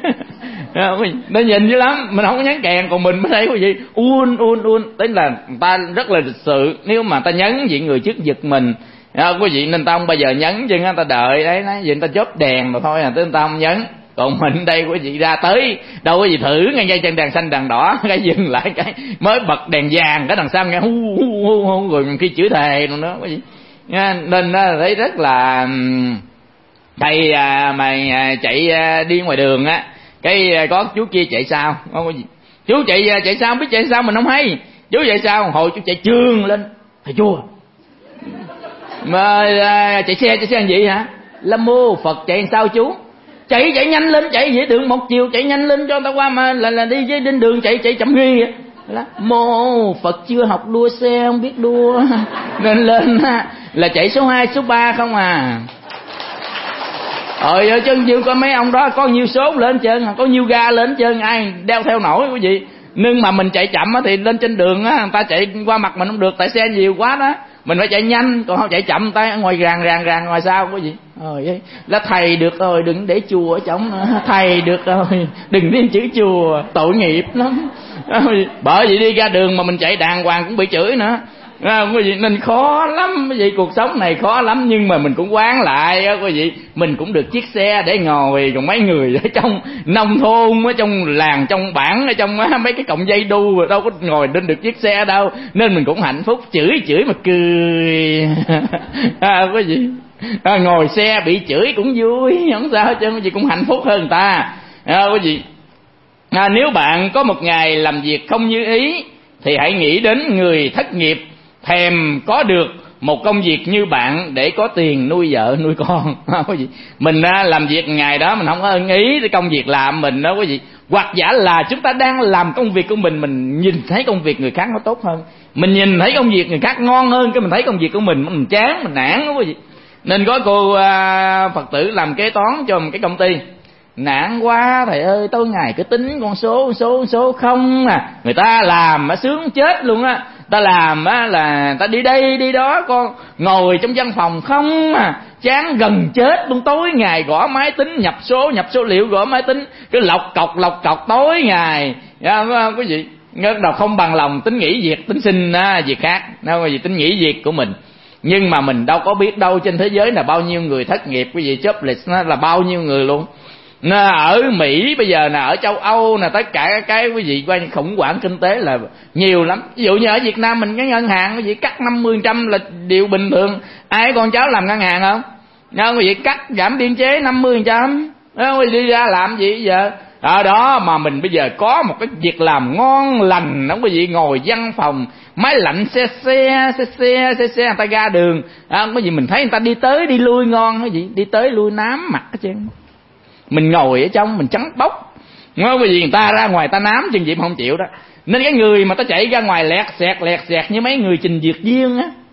Speaker 2: Nó nhìn dữ lắm, mình không có nhấn kèn, còn mình mới thấy cái gì un un un, tức là ta rất là lịch sự. Nếu mà ta nhấn vậy người trước giật mình à, quý vị, nên ta không bao giờ nhấn chứ, ta đợi đấy, nói vậy ta chớp đèn mà thôi à, tới ta không nhấn. Còn mình đây quý vị ra tới đâu quý vị thử ngay dây chân đèn xanh đèn đỏ cái dừng lại cái mới bật đèn vàng cái đằng sau nghe hu hu hu, hu rồi khi chửi thề luôn đó quý vị. Nên thấy rất là thầy à, mà chạy đi ngoài đường á, cái có chú kia chạy sau, không có gì, chú chạy chạy sao biết chạy sao mình không hay, chú chạy sao hồi chú chạy trương lên thầy chua mà à, chạy xe chạy xe làm gì hả, Nam Mô Phật chạy sao chú, chạy chạy nhanh lên, chạy về đường một chiều chạy nhanh lên cho người ta qua, mà là là đi với trên đường chạy chạy chậm ghê vậy. Mô Phật chưa học đua xe không biết đua nên lên là chạy số hai số ba không à. Trời ơi chân chưa có mấy ông đó có nhiêu số lên trơn, có nhiêu ga lên trơn, ai đeo theo nổi quý vị. Nhưng mà mình chạy chậm thì lên trên đường á, người ta chạy qua mặt mình không được, tại xe nhiều quá đó, mình phải chạy nhanh, còn không chạy chậm tay ngoài ràng ràng ràng ngoài sau quý vị. Ơi là thầy được rồi, đừng để chùa ở trong, thầy được rồi đừng đem chữ chùa, tội nghiệp lắm. Bởi vì đi ra đường mà mình chạy đàng hoàng cũng bị chửi nữa. À, quý vị, nên khó lắm quý vị, cuộc sống này khó lắm, nhưng mà mình cũng quán lại á quý vị, mình cũng được chiếc xe để ngồi, còn mấy người ở trong nông thôn, ở trong làng, trong bản, ở trong mấy cái cọng dây đu đâu có ngồi lên được chiếc xe đâu, nên mình cũng hạnh phúc, chửi chửi mà cười. À, quý vị, à, ngồi xe bị chửi cũng vui, không sao hết trơn, quý vị cũng hạnh phúc hơn người ta. À, quý vị, à, nếu bạn có một ngày làm việc không như ý thì hãy nghĩ đến người thất nghiệp thèm có được một công việc như bạn để có tiền nuôi vợ nuôi con. Quý vị, mình làm việc ngày đó mình không có ưng ý cái công việc làm mình đó quý vị, hoặc giả là chúng ta đang làm công việc của mình, mình nhìn thấy công việc người khác nó tốt hơn, mình nhìn thấy công việc người khác ngon hơn, cái mình thấy công việc của mình mình chán mình nản đó quý vị. Nên có cô à, Phật tử làm kế toán cho một cái công ty, nản quá thầy ơi, tối ngày cứ tính con số số số không à, người ta làm mà sướng chết luôn á, ta làm á là ta đi đây đi đó, con ngồi trong văn phòng không à, chán gần chết luôn, tối ngày gõ máy tính nhập số nhập số liệu, gõ máy tính cứ lọc cọc lọc cọc tối ngày. Dạ, quý vị, ngất đầu không bằng lòng tính nghỉ việc, tính xin à, việc khác, đâu quý vị, tính nghỉ việc của mình. Nhưng mà mình đâu có biết đâu trên thế giới là bao nhiêu người thất nghiệp quý vị, jobless là bao nhiêu người luôn. Nó ở Mỹ bây giờ nè, ở châu Âu nè, tất cả cái quý vị coi khủng hoảng kinh tế là nhiều lắm. Ví dụ như ở Việt Nam mình cái ngân hàng quý vị cắt năm mươi phần trăm là điều bình thường. Ai con cháu làm ngân hàng không? Nha, quý vị cắt giảm biên chế năm mươi phần trăm. Quý vị đi ra làm gì giờ? Ở đó mà mình bây giờ có một cái việc làm ngon lành đó quý vị, ngồi văn phòng, máy lạnh xe xe xe xe xe xe người ta ra đường, à, quý vị mình thấy người ta đi tới đi lui ngon quý vị, đi tới lui nám mặt hết trơn. Mình ngồi ở trong mình trắng bóc, nói cái gì người ta ra ngoài ta nám chừng gì mà không chịu đó. Nên cái người mà ta chạy ra ngoài lẹt xẹt lẹt xẹt như mấy người trình duyệt viên á,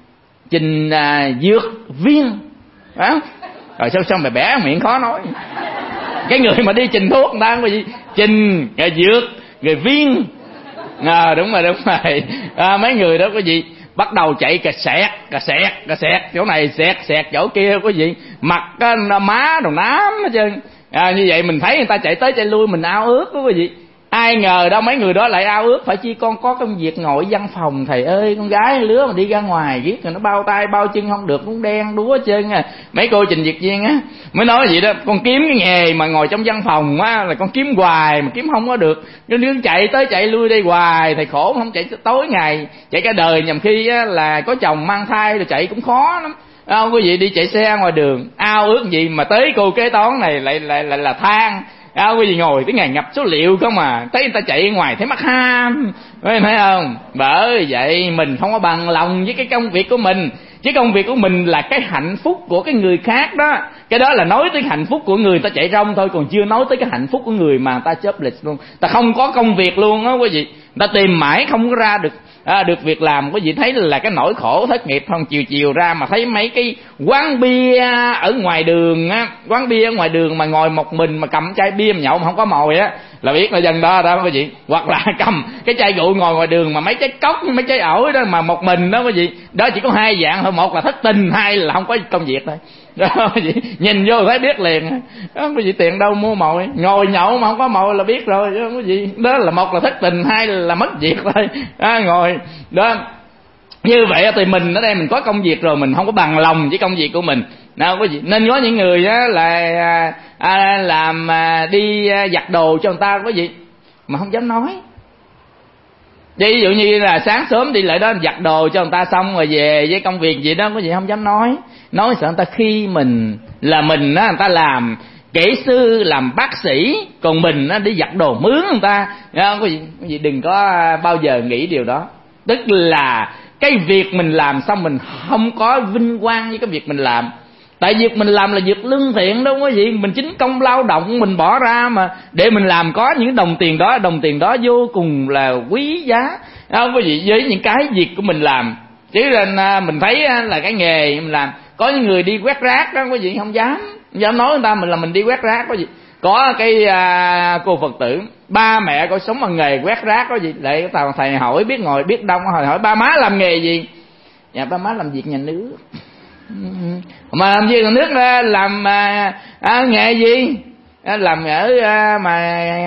Speaker 2: trình à, dược viên đó. Rồi sao sao mà bẻ miệng khó nói. Cái người mà đi trình thuốc người ta có gì trình rồi dược rồi viên à, đúng rồi đúng rồi à, mấy người đó có gì bắt đầu chạy cà sẹt cà sẹt cà sẹt chỗ này sẹt sẹt chỗ kia có gì mặt cái má đồ nám hết trơn à, như vậy mình thấy người ta chạy tới chạy lui mình ao ước đó quý vị. Ai ngờ đâu mấy người đó lại ao ước phải chi con có công việc ngồi văn phòng thầy ơi, con gái lứa mà đi ra ngoài viết rồi nó bao tay bao chân không được, cũng đen đúa chân à. Mấy cô trình dược viên á mới nói vậy đó, con kiếm cái nghề mà ngồi trong văn phòng á là con kiếm hoài mà kiếm không có được, nó nướng chạy tới chạy lui đây hoài, thầy khổ không chạy tối ngày chạy cả đời, nhầm khi á là có chồng mang thai rồi chạy cũng khó lắm. Không có gì đi chạy xe ngoài đường ao ước gì mà tới cô kế toán này lại lại lại là than. À, quý vị ngồi tới ngày nhập số liệu không mà thấy người ta chạy ngoài thấy mắc ham, thấy không? Bởi vậy mình không có bằng lòng với cái công việc của mình, chứ công việc của mình là cái hạnh phúc của cái người khác đó. Cái đó là nói tới hạnh phúc của người ta chạy rong thôi, còn chưa nói tới cái hạnh phúc của người mà ta chớp lịch luôn, ta không có công việc luôn á quý vị, ta tìm mãi không có ra được à, được việc làm. Quý vị thấy là cái nỗi khổ thất nghiệp không? Chiều chiều ra mà thấy mấy cái quán bia ở ngoài đường á, quán bia ở ngoài đường mà ngồi một mình mà cầm chai bia mà nhậu mà không có mồi á là biết là dân đó đó quý vị. Hoặc là cầm cái chai rượu ngồi ngoài đường mà mấy trái cốc mấy trái ổi đó mà một mình đó quý vị. Đó chỉ có hai dạng thôi, một là thất tình, hai là không có công việc thôi. Đó quý vị nhìn vô thấy biết liền. Đó quý vị tiền đâu mua mồi, ngồi nhậu mà không có mồi là biết rồi đó quý vị. Đó là một là thất tình, hai là mất việc thôi. Đó, ngồi đó như vậy thì mình ở đây mình có công việc rồi mình không có bằng lòng với công việc của mình nào quý vị. Nên có những người á là à, làm à, đi giặt đồ cho người ta quý vị mà không dám nói. Ví dụ như là sáng sớm đi lại đó giặt đồ cho người ta xong rồi về với công việc gì đó quý vị không dám nói. Nói sợ người ta khi mình là mình á, người ta làm kỹ sư làm bác sĩ, còn mình á đi giặt đồ mướn người ta. Quý vị, quý vị đừng có bao giờ nghĩ điều đó. Tức là cái việc mình làm xong mình không có vinh quang với cái việc mình làm. Tại việc mình làm là việc lương thiện đâu quý vị, mình chính công lao động mình bỏ ra mà để mình làm có những đồng tiền đó, đồng tiền đó vô cùng là quý giá đó quý vị, với những cái việc của mình làm. Chứ là mình thấy là cái nghề mình làm, có những người đi quét rác đó quý vị không dám, không dám nói người ta mình là mình đi quét rác quý vị. Có cái à, cô Phật tử ba mẹ cô sống bằng nghề quét rác có gì lại tao thầy hỏi biết ngồi biết đông hỏi hỏi ba má làm nghề gì? Dạ ba má làm việc nhà nước. Mà làm việc nhà nước làm à, à, nghề gì? À, làm ở à, mà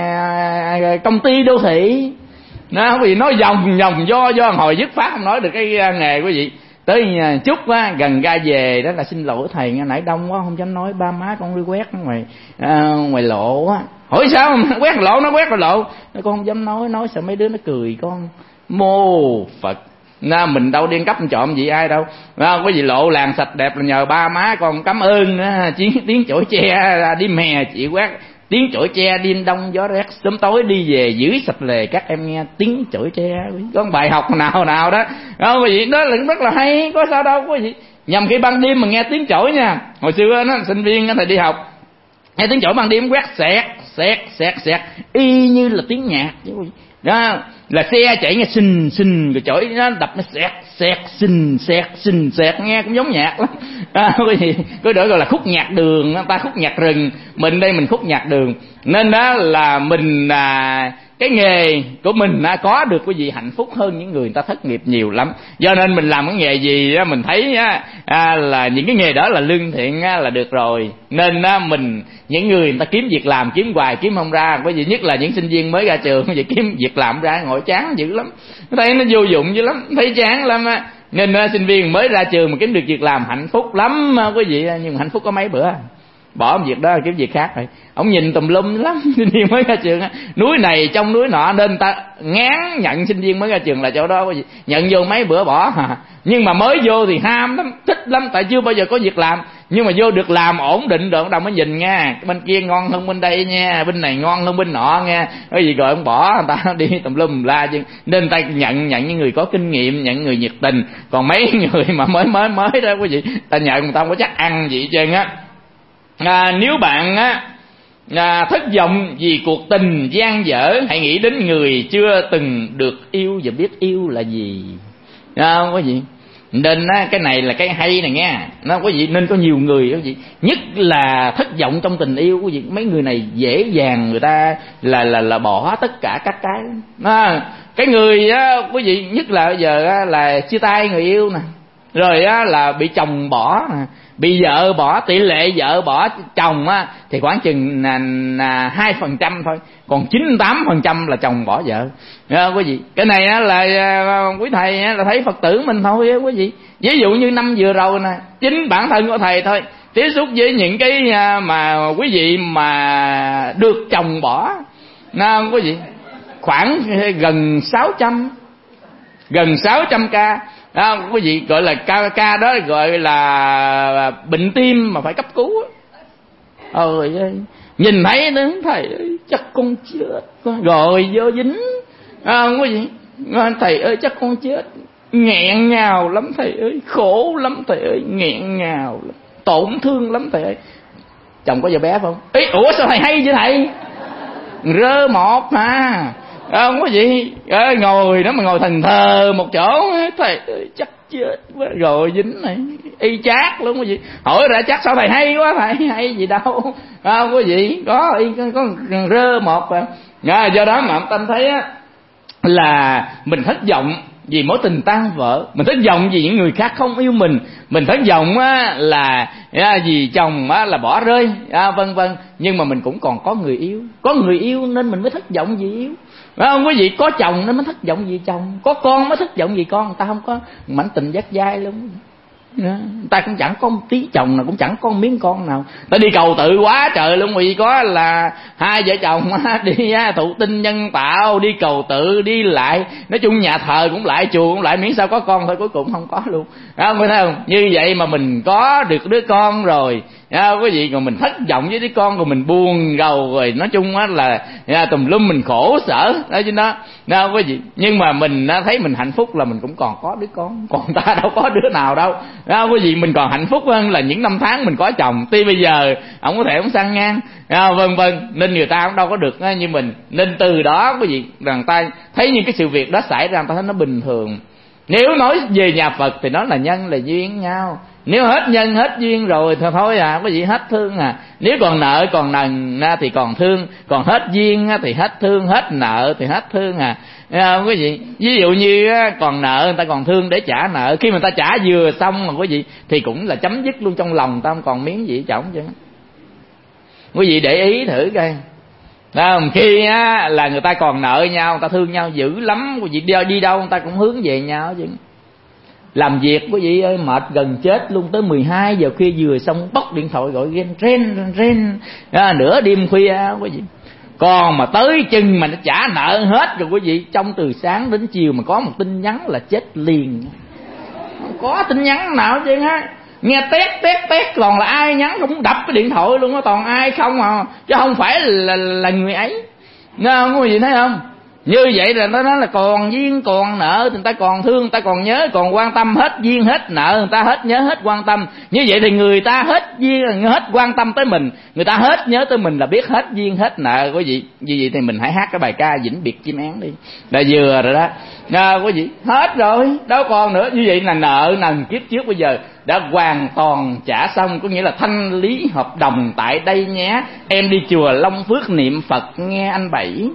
Speaker 2: à, công ty đô thị. Nó không gì nói vòng vòng do do hồi dứt phát không nói được cái à, nghề quý vị. Tới nhà chút á, gần ra về đó là xin lỗi thầy nghe nãy đông quá không dám nói, ba má con đi quét ngoài à, ngoài lộ á. Hỏi sao quét lộ, nó quét lộ nó con không dám nói, nói sợ mấy đứa nó cười con. Mô Phật na, mình đâu điên cấp trộm gì ai đâu. À, có gì lộ làng sạch đẹp là nhờ ba má con cảm ơn á, chiến tiếng chổi tre đi mè chị quét, tiếng chổi tre đêm đông gió rét sớm tối đi về giữ sạch lề các em nghe tiếng chổi tre. Có bài học nào nào đó đó quý vị, đó là rất là hay, có sao đâu quý vị. Nhằm khi ban đêm mà nghe tiếng chổi nha, hồi xưa nó sinh viên thầy đi học nghe tiếng chổi ban đêm quét sẹt sẹt sẹt sẹt y như là tiếng nhạc chứ quý vị. Đó là xe chạy nghe xình xình rồi chổi nó đập nó sẹt sẹt xình sẹt xình sẹt nghe cũng giống nhạc lắm. À, cái gì cái đó gọi là khúc nhạc đường, ta khúc nhạc rừng, mình đây mình khúc nhạc đường. Nên đó là mình à, cái nghề của mình đã có được cái gì hạnh phúc hơn những người người ta thất nghiệp nhiều lắm. Do nên mình làm cái nghề gì đó mình thấy á, à, là những cái nghề đó là lương thiện á, là được rồi. Nên á, mình những người người ta kiếm việc làm kiếm hoài kiếm không ra, cái gì nhất là những sinh viên mới ra trường vậy kiếm việc làm ra ngồi chán dữ lắm, thấy nó vô dụng dữ lắm, thấy chán lắm á. Nên uh, sinh viên mới ra trường mà kiếm được việc làm hạnh phúc lắm uh, quý vị, nhưng mà hạnh phúc có mấy bữa bỏ việc đó kiếm việc khác rồi. Ông nhìn tùm lum lắm sinh viên mới ra trường á, núi này trong núi nọ, nên ta ngán nhận sinh viên mới ra trường là chỗ đó quý vị. Nhận vô mấy bữa bỏ à. Nhưng mà mới vô thì ham lắm, thích lắm, tại chưa bao giờ có việc làm. Nhưng mà vô được làm ổn định rồi đồng mới nhìn nha, bên kia ngon hơn bên đây nha, bên này ngon hơn bên nọ nha, cái gì rồi ông bỏ người ta đi tùm lum la chứ. Nên ta nhận nhận những người có kinh nghiệm, nhận người nhiệt tình. Còn mấy người mà mới mới mới đó quý vị, ta nhận người ta không có chắc ăn gì hết trơn á. À, nếu bạn á à, thất vọng vì cuộc tình gian dở, hãy nghĩ đến người chưa từng được yêu và biết yêu là gì. À, không có gì. Nên á, cái này là cái hay này nghe, nó quý vị nên có nhiều người quý vị, nhất là thất vọng trong tình yêu quý vị, mấy người này dễ dàng người ta là là là bỏ tất cả các cái. À, cái người á quý vị, nhất là bây giờ á, là chia tay người yêu nè, rồi á là bị chồng bỏ nè, bị vợ bỏ, tỷ lệ vợ bỏ chồng á thì khoảng chừng là hai phần trăm thôi, còn chín mươi tám phần trăm là chồng bỏ vợ. À, quý vị, cái này á là quý thầy á, là thấy Phật tử mình thôi á quý vị. Ví dụ như năm vừa rồi nè, chính bản thân của thầy thôi tiếp xúc với những cái mà quý vị mà được chồng bỏ, nè quý vị, khoảng gần sáu trăm, gần sáu trăm ca. À, quý vị gọi là ca ca đó gọi là bệnh tim mà phải cấp cứu. Ôi ơi, nhìn thấy nó thầy ơi chắc con chết rồi vô dính. À, quý vị, thầy ơi chắc con chết, nghẹn ngào lắm thầy ơi, khổ lắm thầy ơi, nghẹn ngào lắm, tổn thương lắm thầy ơi. Chồng có vợ bé không? Ê, ủa sao thầy hay vậy thầy? Rơ một mà. À, quý vị à, ngồi đó mà ngồi thần thờ một chỗ, thầy ơi chắc chết quá rồi dính này, y chát luôn quý vị. Hỏi ra chắc sao thầy hay quá, thầy hay gì đâu. À, quý vị có y có, có rơ một à. À, do đó mà ông Tâm thấy á, là mình thất vọng vì mối tình tan vỡ, mình thất vọng vì những người khác không yêu mình, mình thất vọng á, là à, vì chồng á, là bỏ rơi, à, vân vân. Nhưng mà mình cũng còn có người yêu, có người yêu nên mình mới thất vọng vì yêu. Phải không quý vị? Có chồng nên mới thất vọng vì chồng, có con mới thất vọng vì con. Người ta không có mảnh tình dắt dai luôn. Người ta cũng chẳng có một tí chồng nào, cũng chẳng có một miếng con nào. Ta đi cầu tự quá trời luôn. Vì có là hai vợ chồng đi thụ tinh nhân tạo, đi cầu tự, đi lại, nói chung nhà thờ cũng lại, chùa cũng lại, miễn sao có con thôi, cuối cùng không có luôn. Không phải không? Như vậy mà mình có được đứa con rồi, à, quý vị, còn mình thất vọng với đứa con, rồi mình buồn rầu, rồi nói chung á là à, tùm lum mình khổ sở đó chứ đó, đó quý vị. Nhưng mà mình á, thấy mình hạnh phúc là mình cũng còn có đứa con, còn ta đâu có đứa nào đâu đó quý vị. Mình còn hạnh phúc hơn là những năm tháng mình có chồng, tuy bây giờ ông có thể ông sang ngang, à, vân vân, nên người ta cũng đâu có được á, như mình. Nên từ đó quý vị, rằng ta thấy những cái sự việc đó xảy ra, người ta thấy nó bình thường. Nếu nói về nhà Phật thì nó là nhân là duyên nhau. Nếu hết nhân hết duyên rồi thì thôi à, quý vị, hết thương à. Nếu còn nợ còn nần thì còn thương, còn hết duyên thì hết thương, hết nợ thì hết thương à. À, quý vị, ví dụ như còn nợ người ta còn thương để trả nợ, khi mà người ta trả vừa xong mà quý vị thì cũng là chấm dứt luôn, trong lòng ta không còn miếng gì chổng chứ. Quý vị để ý thử coi. Đó, khi á, là người ta còn nợ nhau, người ta thương nhau dữ lắm, quý vị đi, đi đâu người ta cũng hướng về nhau chứ. Làm việc quý vị ơi mệt gần chết luôn, tới mười hai giờ khuya vừa xong bóc điện thoại gọi ghen ren ren à, nửa đêm khuya quý vị. Còn mà tới chừng mà nó trả nợ hết rồi quý vị, trong từ sáng đến chiều mà có một tin nhắn là chết liền. Không có tin nhắn nào chứ ha. Nghe tét tét tét còn là ai nhắn cũng đập cái điện thoại luôn, nó toàn ai không à, chứ không phải là là người ấy. Nghe không quý vị thấy không? Như vậy là nó nói là còn duyên còn nợ, người ta còn thương, người ta còn nhớ, còn quan tâm, hết duyên hết nợ, người ta hết nhớ hết quan tâm. Như vậy thì người ta hết duyên hết quan tâm tới mình, người ta hết nhớ tới mình là biết hết duyên hết nợ quý vị. Như vậy thì mình hãy hát cái bài ca Vĩnh Biệt Chim Én đi, là vừa rồi đó. À, quý vị, hết rồi, đâu còn nữa. Như vậy là nợ nần kiếp trước bây giờ đã hoàn toàn trả xong, có nghĩa là thanh lý hợp đồng tại đây nhé. Em đi chùa Long Phước niệm Phật nghe anh Bảy.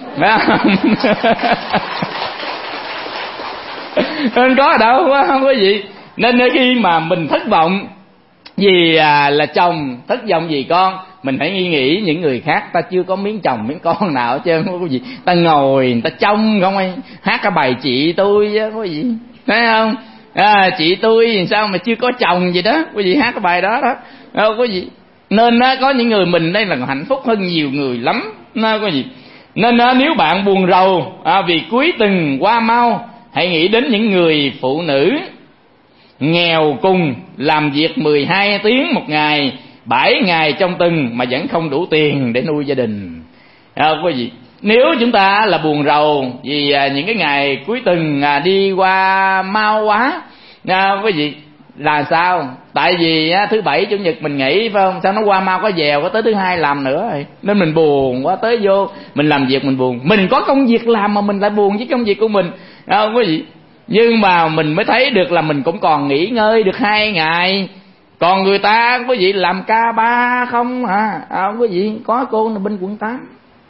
Speaker 2: Nên có ở đâu không quý vị. Nên khi mà mình thất vọng vì à, là chồng, thất vọng vì con, mình hãy nghĩ nghĩ những người khác ta chưa có miếng chồng miếng con nào hết trơn quý vị. Ta ngồi người ta trông không ai hát cái bài chị tôi á quý vị, thấy không? À, chị tôi sao mà chưa có chồng gì đó quý vị, hát cái bài đó đó à, quý vị. Nên á, có những người mình đây là hạnh phúc hơn nhiều người lắm à, quý vị. Nên à, nếu bạn buồn rầu à, vì cuối tuần qua mau, hãy nghĩ đến những người phụ nữ nghèo cùng, làm việc mười hai tiếng một ngày, bảy ngày trong tuần mà vẫn không đủ tiền để nuôi gia đình à, quý vị. Nếu chúng ta là buồn rầu vì à, những cái ngày cuối tuần à, đi qua mau quá à, quý vị, là sao? Tại vì á, thứ bảy chủ nhật mình nghỉ phải không? Sao nó qua mau có dèo, có tới thứ hai làm nữa rồi, nên mình buồn quá, tới vô mình làm việc mình buồn. Mình có công việc làm mà mình lại buồn với công việc của mình à, quý vị. Nhưng mà mình mới thấy được là mình cũng còn nghỉ ngơi được hai ngày. Còn người ta quý vị làm ca ba không à, à quý vị có cô là bên quận tám,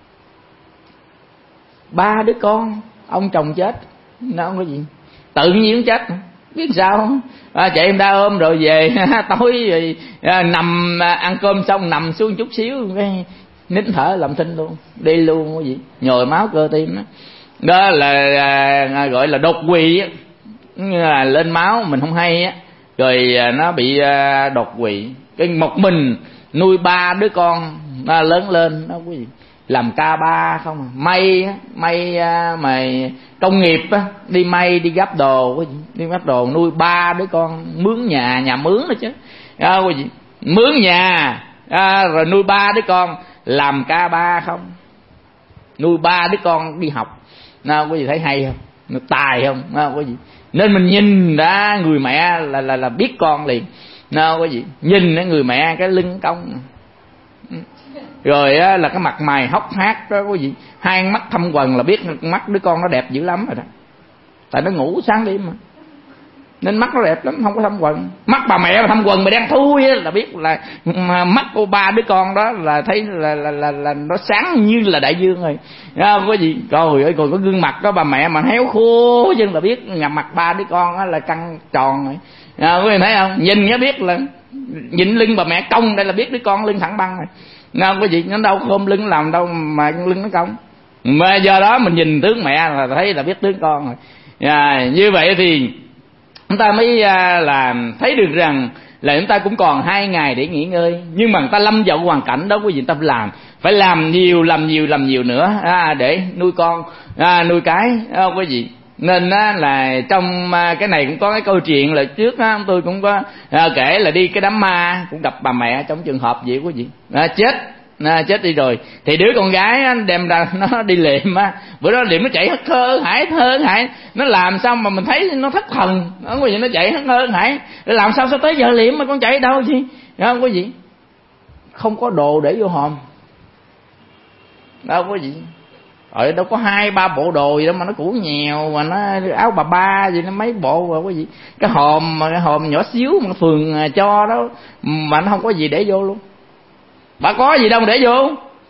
Speaker 2: ba đứa con, ông chồng chết, nó không có gì, tự nhiên chết, biết sao không? À, chạy em đa ôm rồi về tối rồi à, nằm à, ăn cơm xong nằm xuống chút xíu cái nín thở làm thinh luôn, đi luôn cái gì, nhồi máu cơ tim đó, đó là à, gọi là đột quỵ á, là lên máu mình không hay á, rồi à, nó bị à, đột quỵ. Cái một mình nuôi ba đứa con à, lớn lên đó quý vị, làm ca ba không à. May may à, mà công nghiệp á, đi may đi gấp đồ quý vị, đi gấp đồ nuôi ba đứa con, mướn nhà, nhà mướn đó chứ à, quý vị, mướn nhà à, rồi nuôi ba đứa con, làm ca ba không, nuôi ba đứa con đi học. Nào quý vị thấy hay không, nó tài không à, quý vị. Nên mình nhìn đã người mẹ là là là biết con liền. Nào quý vị, nhìn cái người mẹ cái lưng cong, rồi á, là cái mặt mày hốc hác đó quý vị, hai mắt thâm quầng là biết mắt đứa con nó đẹp dữ lắm rồi đó, tại nó ngủ sáng đêm mà nên mắt nó đẹp lắm, không có thâm quầng. Mắt bà mẹ mà thâm quầng mà đen thui là biết là mắt của ba đứa con đó là thấy là là là, là nó sáng như là đại dương rồi, không có gì. Trời ơi, còn có gương mặt đó bà mẹ mà héo khô chứ là biết nhà mặt ba đứa con đó là căng tròn rồi. À, quý vị thấy không, nhìn nó biết là nhìn lưng bà mẹ cong đây là biết đứa con lưng thẳng băng rồi. Nào quý vị, nó đâu khom lưng làm đâu mà lưng nó cong, mà do đó mình nhìn tướng mẹ là thấy là biết tướng con rồi. À, như vậy thì chúng ta mới à, làm thấy được rằng là chúng ta cũng còn hai ngày để nghỉ ngơi, nhưng mà người ta lâm vào hoàn cảnh đó quý vị, ta phải làm phải làm nhiều làm nhiều làm nhiều nữa à, để nuôi con à, nuôi cái à, quý vị. Nên á, là trong à, cái này cũng có cái câu chuyện là trước á, tôi cũng có à, kể là đi cái đám ma cũng gặp bà mẹ trong trường hợp vậy quý vị, à, chết à, chết đi rồi thì đứa con gái á, đem ra nó đi liệm á, bữa đó liệm nó chạy hất hơ hải thơ hải, nó làm sao mà mình thấy nó thất thần đó quý vị, nó chạy hất hơ hải, làm sao sao tới giờ liệm mà con chạy đâu chứ, đó quý vị, không có đồ để vô hòm đâu quý vị. Ở đâu có hai ba bộ đồ gì đâu mà nó cũ nhèo, mà nó áo bà ba gì nó mấy bộ rồi quý vị, cái hòm mà cái hòm nhỏ xíu mà phường cho đó mà nó không có gì để vô luôn. Bà có gì đâu mà để vô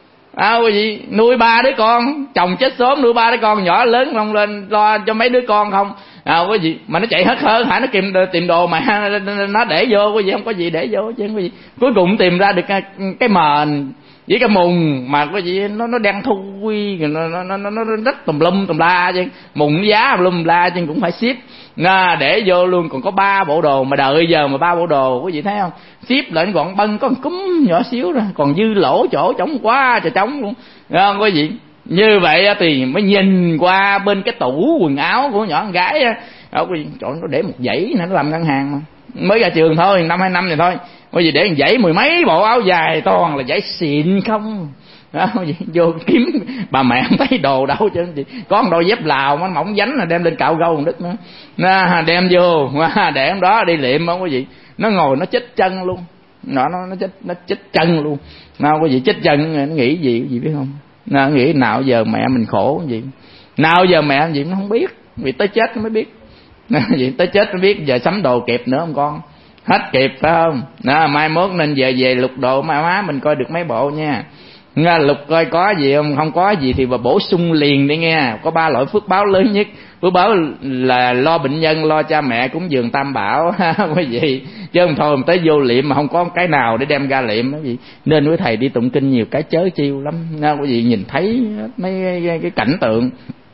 Speaker 2: à, quý vị, nuôi ba đứa con, chồng chết sớm nuôi ba đứa con nhỏ lớn không lên lo cho mấy đứa con không à, quý vị, mà nó chạy hết hơ hả, nó tìm tìm đồ mà nó để vô quý vị, không có gì để vô chứ quý vị. Cuối cùng tìm ra được cái, cái mền với cái mùng mà cái gì nó nó đen thui, nó nó nó nó nó rất tùm lum tùm la chứ, mùng giá tùm lum la chứ cũng phải ship à, để vô luôn. Còn có ba bộ đồ mà đợi giờ mà ba bộ đồ quý vị thấy không, ship lại gọn bân có một cúm nhỏ xíu rồi, còn dư lỗ chỗ trống quá trời trống luôn không quý vị. Như vậy thì mới nhìn qua bên cái tủ quần áo của nhỏ con gái á, quý vị, trời, nó để một dãy nó làm ngân hàng mà mới ra trường thôi, năm hai năm này thôi, bởi vì để dãy mười mấy bộ áo dài toàn là dãy xịn không đó, vô kiếm bà mẹ không thấy đồ đâu chứ gì, có một đôi dép Lào nó mỏng dánh là đem lên cạo gâu còn đứt nữa, nó đem vô để hôm đó đi liệm không có gì, nó ngồi nó chết chân luôn, nó nó nó chết nó chết chân luôn, nào có gì chết chân, nó nghĩ gì gì biết không, nó nghĩ nào giờ mẹ mình khổ gì, nào giờ mẹ gì nó không biết, vì tới chết nó mới biết vậy, tới chết nó biết giờ sắm đồ kịp nữa không con, hết kịp phải không đó, mai mốt nên về về lục đồ má má mình coi được mấy bộ nha, nghe lục coi có gì không, không có gì thì bà bổ sung liền đi nghe. Có ba loại phước báo lớn nhất, phước báo là lo bệnh nhân, lo cha mẹ, cúng dường tam bảo quý vị, chứ không thôi mà tới vô liệm mà không có cái nào để đem ra liệm đó gì. Nên quý thầy đi tụng kinh nhiều cái chớ chiêu lắm nha quý vị, nhìn thấy mấy cái, cái cảnh tượng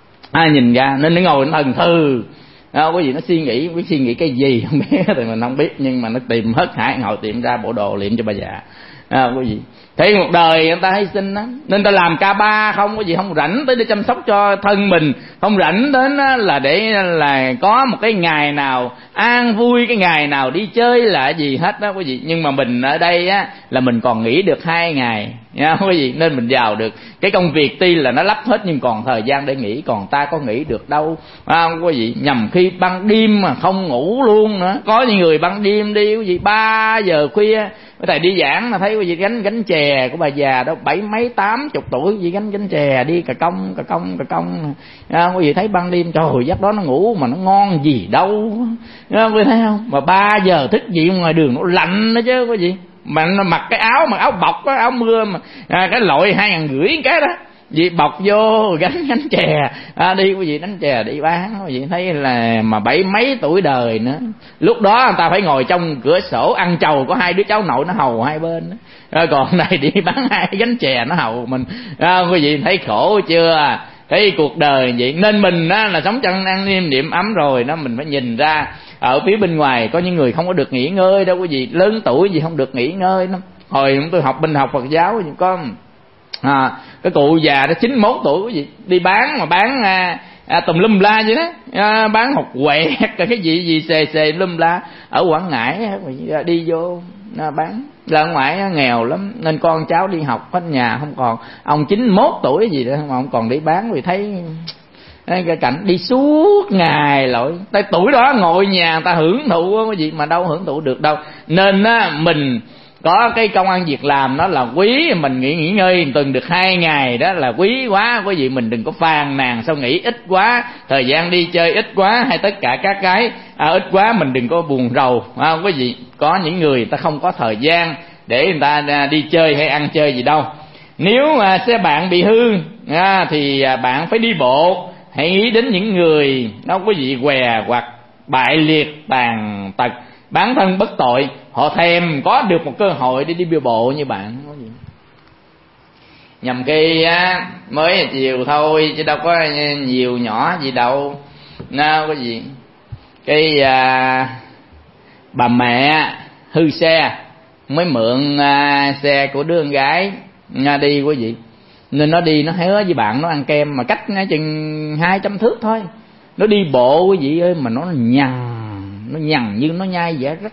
Speaker 2: ai nhìn ra nên nó ngồi nó thần thư đó, quý vị nó suy nghĩ, biết suy nghĩ cái gì không biết thì mình không biết, nhưng mà nó tìm hết hải ngồi tìm ra bộ đồ liệm cho bà già à, quý vị. Thấy một đời người ta hy sinh đó, nên ta làm ca ba không có gì, không rảnh tới để chăm sóc cho thân mình, không rảnh đến là để là có một cái ngày nào an vui, cái ngày nào đi chơi là gì hết đó quý vị. Nhưng mà mình ở đây á là mình còn nghỉ được hai ngày nha quý vị, nên mình vào được cái công việc tuy là nó lắp hết nhưng còn thời gian để nghỉ, còn ta có nghỉ được đâu à, quý vị. Nhầm khi ban đêm mà không ngủ luôn nữa, có những người ban đêm đi quý vị ba giờ khuya Thầy đi giảng mà thấy quý vị gánh gánh chè của bà già đó bảy mấy tám chục tuổi, quý vị gánh gánh chè đi cà công cà công cà công à, quý vị thấy ban đêm trời giấc đó nó ngủ mà nó ngon gì đâu à, quý vị thấy không? Mà ba giờ thức dậy ngoài đường nó lạnh đó chứ quý vị, mà nó mặc cái áo mà áo bọc á, áo mưa mà à, cái loại hai ngàn rưỡi cái đó, vì bọc vô gánh gánh chè à, đi quý vị đánh chè đi bán, quý vị thấy là mà bảy mấy tuổi đời nữa. Lúc đó người ta phải ngồi trong cửa sổ ăn trầu, có hai đứa cháu nội nó hầu hai bên à, còn này đi bán hai gánh chè nó hầu mình à, quý vị thấy khổ chưa? Cái cuộc đời vậy nên mình á, là sống trong an niêm niệm ấm rồi đó, mình phải nhìn ra ở phía bên ngoài có những người không có được nghỉ ngơi đâu quý vị, lớn tuổi gì không được nghỉ ngơi lắm. Hồi tôi học bên học Phật giáo có à, cái cụ già đó chín mốt tuổi quý vị đi bán mà bán à, à, tùm lum la vậy đó à, bán hột quẹt cái gì gì xề xề lum la ở Quảng Ngãi đi vô à, bán. Là ngoại nghèo lắm nên con cháu đi học hết nhà không còn, ông chín mốt tuổi gì đó mà ông còn đi bán, vì thấy cái cảnh đi suốt ngày lội tới tuổi đó ngồi nhà người ta hưởng thụ cái gì mà đâu hưởng thụ được đâu. Nên á mình có cái công ăn việc làm đó là quý, mình nghỉ nghỉ ngơi tuần được hai ngày đó là quý quá quý vị, mình đừng có phàn nàn sao nghỉ ít quá, thời gian đi chơi ít quá hay tất cả các cái à, ít quá, mình đừng có buồn rầu à, quý vị. Có những người ta không có thời gian để người ta đi chơi hay ăn chơi gì đâu. Nếu mà xe bạn bị hư à, thì bạn phải đi bộ. Hãy nghĩ đến những người đó quý vị què hoặc bại liệt tàn tật, bản thân bất tội, họ thèm có được một cơ hội để đi đi bộ như bạn. Nhầm khi á mới chiều thôi chứ đâu có nhiều nhỏ gì đâu nào cái gì. Cái à, bà mẹ hư xe mới mượn à, xe của đứa con gái à, đi quý vị, nên nó đi nó hứa với bạn nó ăn kem mà cách chừng hai trăm thước thôi, nó đi bộ quý vị ơi mà nó nhằn, nó nhằn như nó nhai dẻ rách.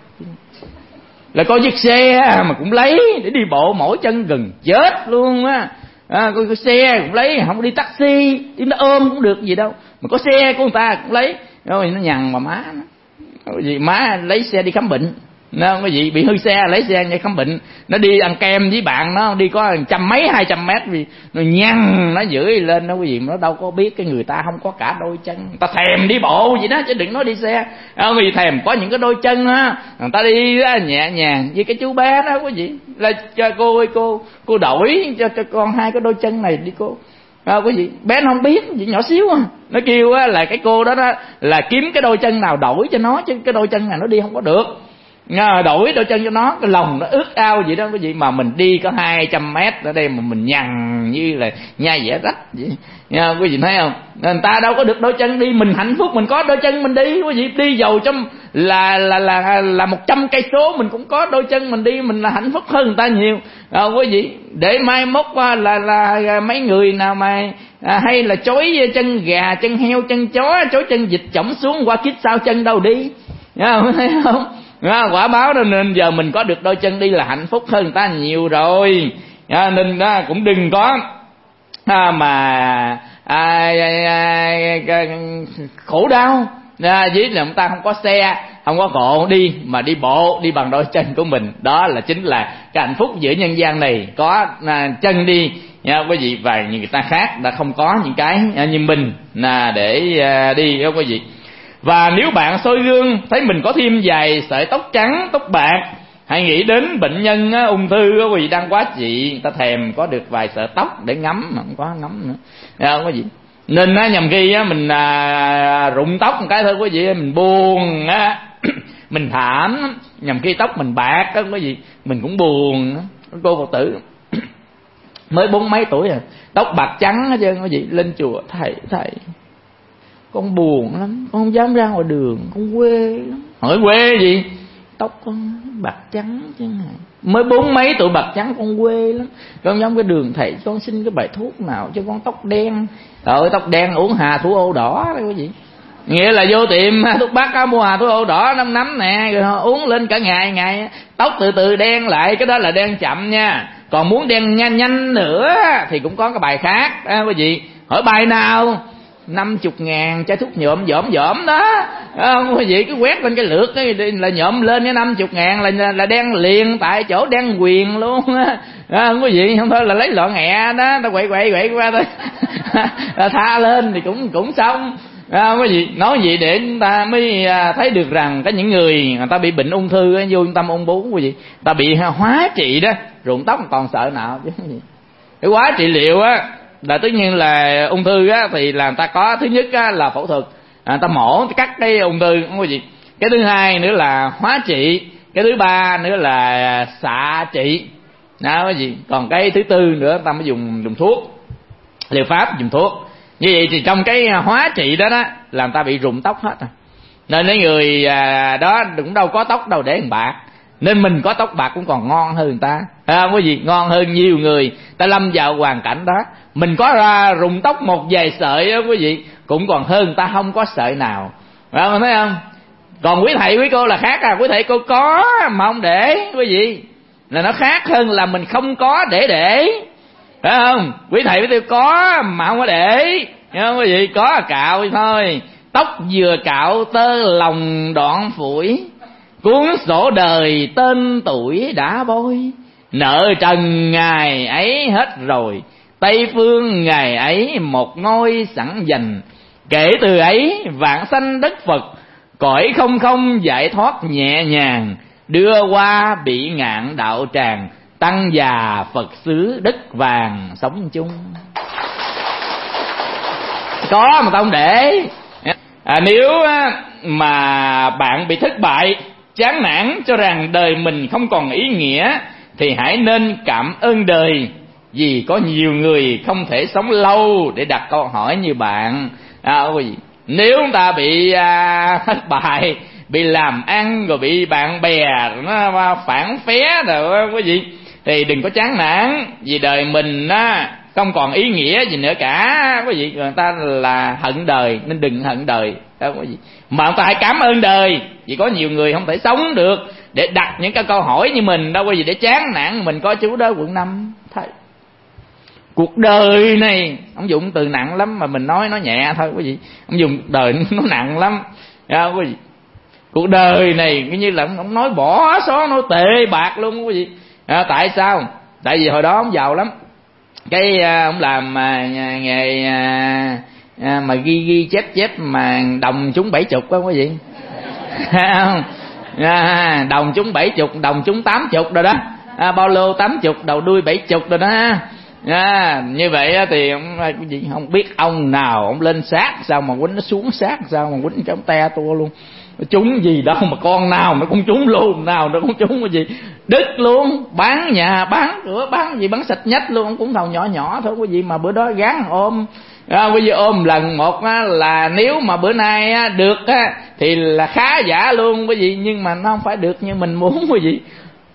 Speaker 2: Là có chiếc xe mà cũng lấy để đi bộ, mỗi chân gần chết luôn á à, có, có xe cũng lấy, không đi taxi chứ nó ôm cũng được gì đâu, mà có xe của người ta cũng lấy rồi nó nhằn mà má nó gì má lấy xe đi khám bệnh. Nó cái gì bị hư xe lấy xe đi khám bệnh, nó đi ăn kem với bạn nó đi có trăm mấy hai trăm mét vì nó nhăn nó giữ lên nó cái gì mà nó đâu có biết cái người ta không có cả đôi chân, người ta thèm đi bộ vậy đó chứ đừng nói đi xe à, vì thèm có những cái đôi chân á, người ta đi đó, nhẹ nhàng với cái chú bé đó cái gì là cho cô ơi cô cô đổi cho cho con hai cái đôi chân này đi cô à, cái gì bé nó không biết gì nhỏ xíu à. Nó kêu á là cái cô đó đó là kiếm cái đôi chân nào đổi cho nó chứ cái đôi chân này nó đi không có được. Nghe, đổi đôi chân cho nó, cái lòng nó ướt ao vậy đó cái gì mà mình đi có hai trăm mét ở đây mà mình nhằn như là nhai dẻ rách vậy. Nghe quý vị thấy không? Người ta đâu có được đôi chân đi, mình hạnh phúc mình có đôi chân mình đi quý vị, đi dầu trong là là là là một trăm cây số mình cũng có đôi chân mình đi, mình là hạnh phúc hơn người ta nhiều à, quý vị. Để mai mốt là là, là mấy người nào mà à, hay là chối chân gà chân heo chân chó chối chân vịt chổng xuống qua kít sao chân đâu đi. Nghe không? Thấy không? À, quả báo đó, nên giờ mình có được đôi chân đi là hạnh phúc hơn người ta nhiều rồi à, nên đó, cũng đừng có à, mà à, à, à, à, khổ đau à, với là người ta không có xe không có cộ đi mà đi bộ đi bằng đôi chân của mình, đó là chính là cái hạnh phúc giữa nhân gian này, có à, chân đi nha quý vị, và người ta khác đã không có những cái à, như mình là để à, đi đó quý vị. Và nếu bạn soi gương thấy mình có thêm vài sợi tóc trắng, tóc bạc, hãy nghĩ đến bệnh nhân á, ung thư á, quý vị đang quá trị, người ta thèm có được vài sợi tóc để ngắm mà không có ngắm nữa, không có gì. Nên á, nhầm khi á, mình à, rụng tóc một cái thôi quý vị, mình buồn á, mình thảm, nhầm khi tóc mình bạc á, quý vị, mình cũng buồn. Cô Phật tử mới bốn mấy tuổi à, tóc bạc trắng hết trơn quý vị, lên chùa thầy thầy con buồn lắm, con không dám ra ngoài đường, con quê lắm. Hỏi quê gì? Tóc con bạc trắng chứ này. Mới bốn mấy tuổi bạc trắng con quê lắm. Con giống cái đường thầy con xin cái bài thuốc nào cho con tóc đen. Trời ơi tóc đen uống hà thủ ô đỏ đấy quý vị. Nghĩa là vô tiệm thuốc bắc á, mua hà thủ ô đỏ năm nắm nè, rồi uống lên cả ngày ngày tóc từ từ đen lại, cái đó là đen chậm nha. Còn muốn đen nhanh nhanh nữa thì cũng có cái bài khác á quý vị. Hỏi bài nào? Năm chục ngàn chai thuốc nhuộm dỏm dỏm đó Không, quý vị cứ quét lên cái lượt cái là nhộm lên cái năm chục ngàn là là đen liền tại chỗ, đen quyền luôn á. Không quý vị, không thôi là lấy lọ nghẹ đó, ta quậy quậy quậy qua thôi là tha lên thì cũng cũng xong. Không quý vị, nói gì để chúng ta mới thấy được rằng có những người người ta bị bệnh ung thư vô trung tâm ung bướu quý vị, ta bị hóa trị đó, rụng tóc còn sợ nào chứ gì. Cái hóa trị liệu á là tất nhiên là ung thư á thì là người ta có thứ nhất á là phẫu thuật, à, ta mổ cắt cái ung thư không có gì. Cái thứ hai nữa là hóa trị, cái thứ ba nữa là xạ trị, đó cái gì. Còn cái thứ tư nữa ta mới dùng dùng thuốc, liệu pháp dùng thuốc. Như vậy thì trong cái hóa trị đó đó làm ta bị rụng tóc hết à. Nên mấy người à, đó cũng đâu có tóc đâu để làm bạc, nên mình có tóc bạc cũng còn ngon hơn người ta, à, có gì ngon hơn nhiều người ta lâm vào hoàn cảnh đó. Mình có ra rụng tóc một vài sợi đó quý vị, cũng còn hơn người ta không có sợi nào, phải không, thấy không? Còn quý thầy quý cô là khác à, quý thầy cô có mà không để quý vị, là nó khác hơn là mình không có để để, phải không? Quý thầy quý cô có mà không có để, hiểu không quý vị? Có cạo thôi, tóc vừa cạo tơ lòng đoạn phủi, cuốn sổ đời tên tuổi đã bôi, nợ trần ngày ấy hết rồi, Tây phương ngày ấy một ngôi sẵn dành, kể từ ấy vạn sanh đất Phật, cõi không không giải thoát nhẹ nhàng, đưa qua bị ngạn đạo tràng, tăng già Phật xứ đất vàng sống chung. Có mà tao không để. À, nếu mà bạn bị thất bại, chán nản cho rằng đời mình không còn ý nghĩa, thì hãy nên cảm ơn đời, vì có nhiều người không thể sống lâu để đặt câu hỏi như bạn. À, nếu chúng ta bị à, thất bại, bị làm ăn, rồi bị bạn bè nó phản phé rồi quý vị, thì đừng có chán nản, vì đời mình á không còn ý nghĩa gì nữa cả quý vị. Người ta là hận đời nên đừng hận đời đó quý vị, mà người ta hãy cảm ơn đời, vì có nhiều người không thể sống được để đặt những cái câu hỏi như mình đâu quý vị, để chán nản. Mình có chú đó quận năm thấy cuộc đời này, ông dùng từ nặng lắm mà mình nói nó nhẹ thôi quý vị, ông dùng đời nó nặng lắm đó quý vị. Cuộc đời này như là ông nói bỏ xó, nói tệ bạc luôn quý vị. À, tại sao? Tại vì hồi đó ông giàu lắm, cái à, ông làm à, nghề à, à, mà ghi ghi chép chép mà đồng trúng bảy chục đó quý vị. Không? À, đồng trúng bảy chục, đồng trúng tám chục rồi đó, à, bao lô tám chục, đầu đuôi bảy chục rồi đó. À, như vậy thì ông quý vị không biết ông nào ông lên sát sao mà quýnh nó xuống sát sao mà quýnh cho ông te tua luôn. Trúng gì đâu mà con nào nó cũng trúng luôn, nào nó cũng trúng cái gì đứt luôn, bán nhà bán cửa bán gì bán sạch nhách luôn. Ông cũng đầu nhỏ nhỏ thôi quý vị, mà bữa đó gán ôm à, quý vị ôm lần một á, là nếu mà bữa nay á, được á, thì là khá giả luôn quý vị, nhưng mà nó không phải được như mình muốn quý vị.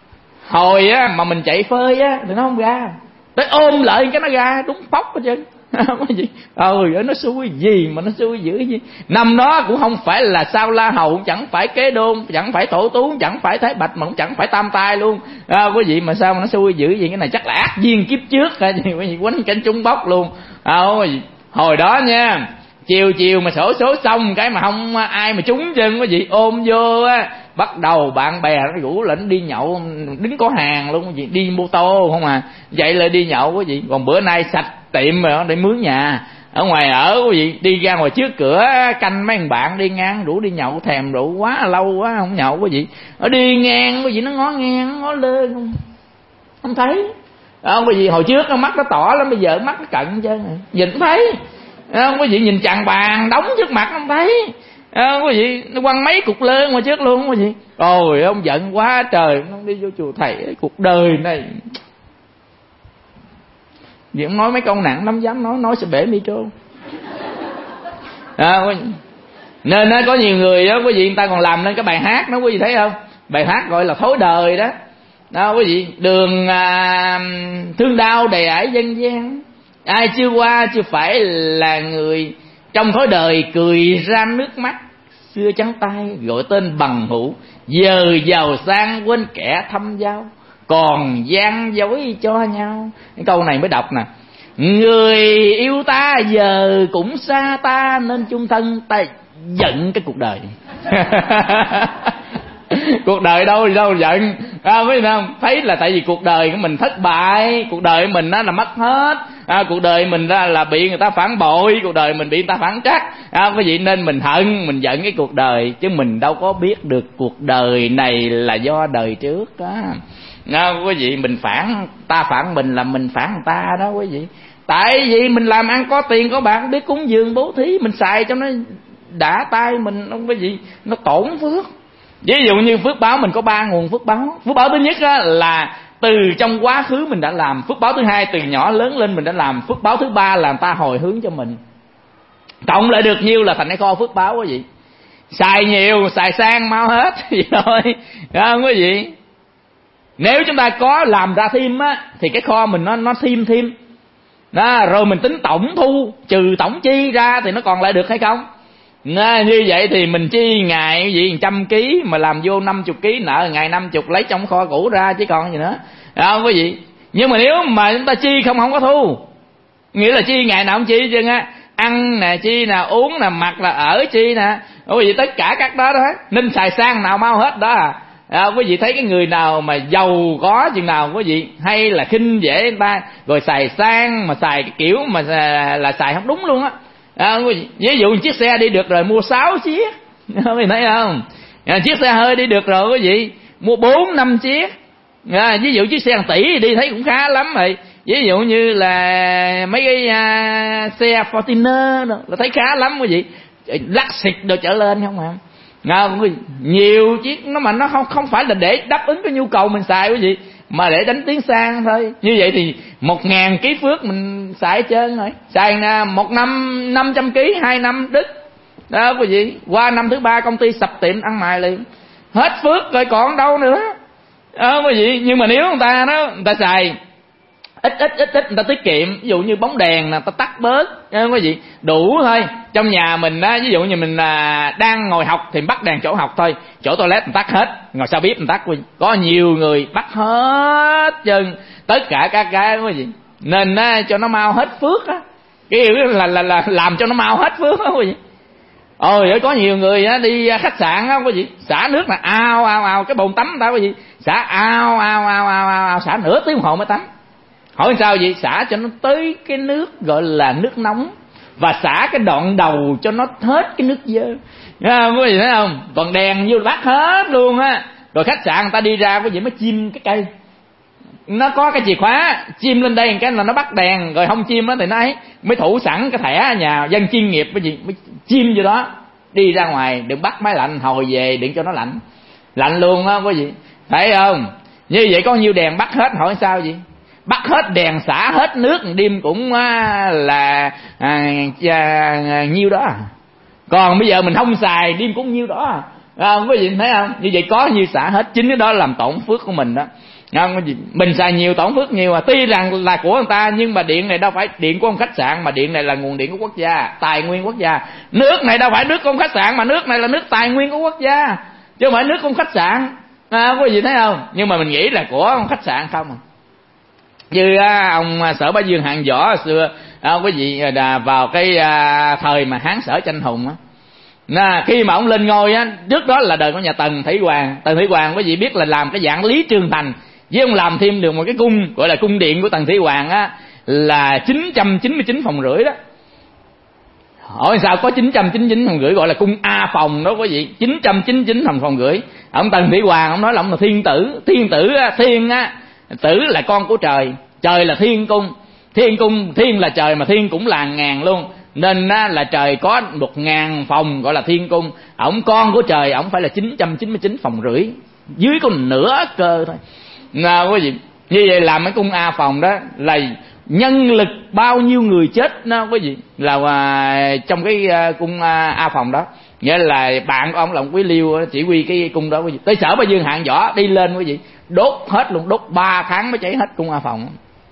Speaker 2: Hồi á, mà mình chạy phơi á thì nó không ra, tới ôm lại cái nó ra đúng phóc hết trơn. Cái gì? Ôi nó xui gì mà nó xui dữ gì. Năm đó cũng không phải là sao la hầu, chẳng phải kế đôn, chẳng phải thổ tú, chẳng phải thái bạch, mà cũng chẳng phải tam tai luôn. À, quý vị mà sao mà nó xui dữ gì? Cái này chắc là ác duyên kiếp trước hả? Quý vị quánh cánh trúng bóc luôn. À, hồi đó nha, chiều chiều mà sổ số xong cái mà không ai mà trúng chân quý vị, ôm vô á, bắt đầu bạn bè nó rủ là nó đi nhậu, đứng có hàng luôn quý vị, đi mô tô không à, vậy là đi nhậu quý vị. Còn bữa nay sạch tiệm rồi để mướn nhà ở ngoài ở quý vị, đi ra ngoài trước cửa canh mấy thằng bạn đi ngang rủ đi nhậu, thèm rượu quá lâu quá không nhậu quý vị, ở đi ngang quý vị, nó ngó ngang nó ngó lên không, không thấy không quý vị. Hồi trước nó mắt nó tỏ lắm, bây giờ mắt nó cận chứ nhìn không thấy không quý vị, nhìn chàng bàn đóng trước mặt không thấy à, quý vị, nó quăng mấy cục lơn mà trước luôn quý vị. Ôi ông giận quá trời, nó đi vô chùa thầy, cuộc đời này vì ông nói mấy câu nặng lắm, dám nói nói sẽ bể micro à, nên nó có nhiều người đó quý vị, người ta còn làm nên cái bài hát đó quý vị thấy không, bài hát gọi là Thối Đời đó đó quý vị. Đường à, thương đau đầy ải dân gian, ai chưa qua chưa phải là người, trong thối đời cười ra nước mắt, xưa trắng tay gọi tên bằng hữu, giờ giàu sang quên kẻ thăm giao, còn gian dối cho nhau. Cái câu này mới đọc nè, người yêu ta giờ cũng xa ta, nên chung thân ta giận cái cuộc đời. Cuộc đời đâu thì đâu giận, à, biết không? Thấy là tại vì cuộc đời của mình thất bại, cuộc đời mình nó là mất hết, à, cuộc đời mình ra là bị người ta phản bội, cuộc đời mình bị người ta phản trắc, à, cái gì nên mình hận, mình giận cái cuộc đời, chứ mình đâu có biết được cuộc đời này là do đời trước đó. À, quý vị, mình phản ta phản mình là mình phản người ta đó quý vị. Tại vì mình làm ăn có tiền có bạc, biết cúng dường bố thí, mình xài cho nó đã tay mình, không có gì nó tổn phước. Ví dụ như phước báo, mình có ba nguồn phước báo. Phước báo thứ nhất á, là từ trong quá khứ mình đã làm. Phước báo thứ hai, từ nhỏ lớn lên mình đã làm. Phước báo thứ ba là người ta hồi hướng cho mình. Cộng lại được nhiêu là thành cái kho phước báo quý vị. Xài nhiều, xài sang mau hết vậy thôi, không quý vị. Nếu chúng ta có làm ra thêm á, thì cái kho mình nó nó thêm thêm đó, rồi mình tính tổng thu trừ tổng chi ra thì nó còn lại được hay không? Nó, như vậy thì mình chi ngày gì trăm ký mà làm vô năm chục ký, nợ ngày năm chục lấy trong kho cũ ra chứ còn gì nữa, không quý vị. Nhưng mà nếu mà chúng ta chi không không có thu, nghĩa là chi ngày nào không chi chứ á, ăn nè, chi nè, uống nè, mặc là ở chi nè, quý vị, tất cả các đó đó nên xài sang nào mau hết đó à. À, quý vị thấy cái người nào mà giàu có chừng nào quý vị hay là khinh dễ người ta rồi xài sang mà xài cái kiểu mà là xài không đúng luôn á. À, quý vị, ví dụ chiếc xe đi được rồi mua sáu chiếc, quý vị thấy không? À, chiếc xe hơi đi được rồi quý vị mua bốn năm chiếc. À, ví dụ chiếc xe hàng tỷ đi thấy cũng khá lắm rồi. Ví dụ như là mấy cái uh, xe Fortuner đó, là thấy khá lắm quý vị, lắc xịt đồ trở lên không hả? Không, nhiều chiếc nó mà nó không không phải là để đáp ứng cái nhu cầu mình xài quý vị, mà để đánh tiếng sang thôi. Như vậy thì một ngàn ký phước mình xài hết trơn rồi, xài một năm năm trăm ký hai năm đứt đó quý vị. Qua năm thứ ba công ty sập tiệm ăn mày liền, hết phước rồi còn đâu nữa đó quý vị. Nhưng mà nếu người ta đó người ta xài ít ít ít ít, người ta tiết kiệm, ví dụ như bóng đèn nè, ta tắt bớt quý vị, đủ thôi. Trong nhà mình á, ví dụ như mình à, đang ngồi học thì bắt đèn chỗ học thôi, chỗ toilet mình tắt hết, ngồi sau bếp mình tắt quý vị. Có nhiều người bắt hết chân tất cả các cái quý vị, nên á, cho nó mau hết phước á, cái kiểu là, là là làm cho nó mau hết phước á quý vị. Ôi, có nhiều người á, đi khách sạn á quý vị, xả nước là ao ao ao cái bồn tắm đó quý vị, xả ao ao ao ao ao, ao xả nửa tiếng hồ mới tắm. Hỏi sao vậy? Xả cho nó tới cái nước gọi là nước nóng, và xả cái đoạn đầu cho nó hết cái nước dơ. À, quý vị thấy không? Còn đèn vô bắt hết luôn á. Rồi khách sạn người ta đi ra quý vị mới chim cái cây, nó có cái chìa khóa, chim lên đây cái là nó bắt đèn, rồi không chim đó thì nó ấy mới thủ sẵn cái thẻ nhà dân chuyên nghiệp cái gì mới chim vô đó, đi ra ngoài đừng bắt máy lạnh, hồi về đừng cho nó lạnh lạnh luôn á quý vị, thấy không? Như vậy có nhiêu đèn bắt hết, hỏi sao vậy? Bắt hết đèn xả hết nước đêm cũng là à, à, nhiêu đó à. Còn bây giờ mình không xài đêm cũng nhiêu đó à. À, quý vị thấy không? Như vậy có nhiêu xả hết, chính cái đó làm tổn phước của mình đó. Không, mình xài nhiều tổn phước nhiều à. Tuy rằng là của người ta nhưng mà điện này đâu phải điện của ông khách sạn, mà điện này là nguồn điện của quốc gia, tài nguyên quốc gia. Nước này đâu phải nước của ông khách sạn, mà nước này là nước tài nguyên của quốc gia, chứ không phải nước của ông khách sạn. À, quý vị thấy không? Nhưng mà mình nghĩ là của ông khách sạn không à. Như à, ông Sở Bá Dương Hạng Võ hồi xưa à, quý vị à, vào cái à, thời mà Hán Sở tranh hùng á, Nà, khi mà ông lên ngôi á, trước đó là đời của nhà Tần Thủy Hoàng. Tần Thủy Hoàng quý vị biết là làm cái dạng Lý Trường Thành, với ông làm thêm được một cái cung gọi là cung điện của Tần Thủy Hoàng á, là chín trăm chín mươi chín phòng rưỡi đó. Hỏi sao có chín trăm chín mươi chín phòng rưỡi gọi là cung A phòng đó quý vị, chín trăm chín mươi chín phòng phòng rưỡi. Ông Tần Thủy Hoàng ông nói là ông là thiên tử, thiên tử á, thiên á, tử là con của trời, trời là thiên cung, thiên cung thiên là trời mà thiên cũng là ngàn luôn, nên á, là trời có một ngàn phòng gọi là thiên cung. Ổng con của trời, ổng phải là chín trăm chín mươi chín phòng rưỡi, dưới có nửa cơ thôi. Nào quý vị, như vậy làm cái cung A phòng đó là nhân lực bao nhiêu người chết đó quý vị, là à, trong cái à, cung à, A phòng đó. Nghĩa là bạn của ông là ông Quý Liêu chỉ huy cái cung đó quý vị. Tới Sở Bá Dương Hạng Võ đi lên quý vị, đốt hết luôn, đốt ba tháng mới cháy hết cung A phòng.